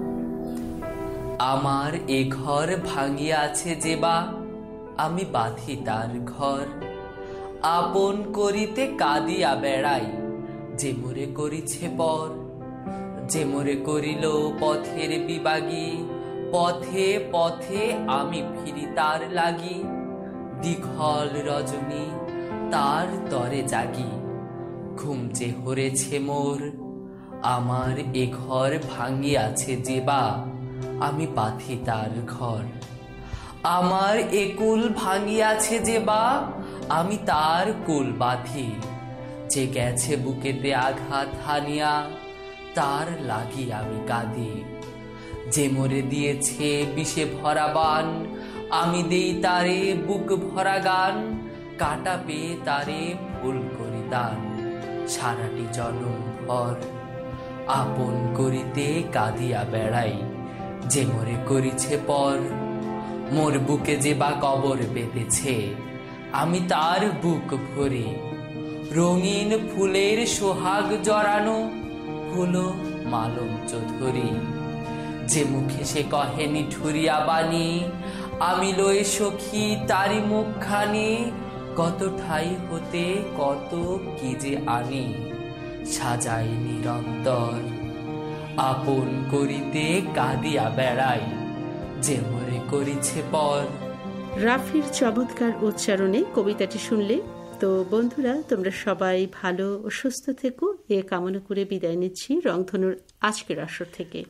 আমার এ ঘর ভাঙিয়াছে যে বা, আমি বাঁধি তার ঘর। আপন করিতে কাঁদিয়া বেড়াই, যে মোরে করিছে পর। যে মোরে করিল পথের বিবাগী, পথে পথে আমি ফিরি তার লাগি। দীঘল রজনী তার তরে জাগি, ঘুম যে হরেছে মোর। আমার এ ঘর ভাঙিয়াছে যে বা, আমি বাঁধি তার ঘর। আমার এ কুল ভাঙিয়াছে যে বা, আমি তার কুল বাঁধি। যে গেছে বুকেতে আঘাত হানিয়া, তার লাগি আমি কাঁদি। যে মোরে দিয়েছে বিষে ভরা বান, আমি দেই তারে বুক ভরা গান। কাটা পেয়ে তারে ভুল করি দান সারাটি জনম ভর। আপন করিতে কাঁদিয়া বেড়াই যে মোরে করিছে পর। মোর বুকে যে বা কবর পেতেছে আমি তার বুক ভরি। রঙিন ফুলের সোহাগ জড়ানো হলো মালম চৌধুরী। যে মুখে সে কহে নিঠুরিয়া বাণী আমি লই সখী তারি মুখখানি। কত ঠাই হতে কত কি যে আনি সাজাই নিরন্তর। আপন করিতে কাঁদিয়া বেড়াই যে মোরে করিছে পর। রাফির চমৎকার উচ্চারণে কবিতাটি শুনলে। তো বন্ধুরা, তোমরা সবাই ভালো ও সুস্থ থেকো এ কামনা করে বিদায় নিচ্ছি রংধনুর আজকের আসর থেকে।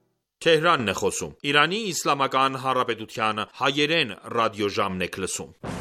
Թեհրանն է խոսում։ Իրանի Իսլամական Հանրապետության հայերեն ռադիոժամն եք լսում։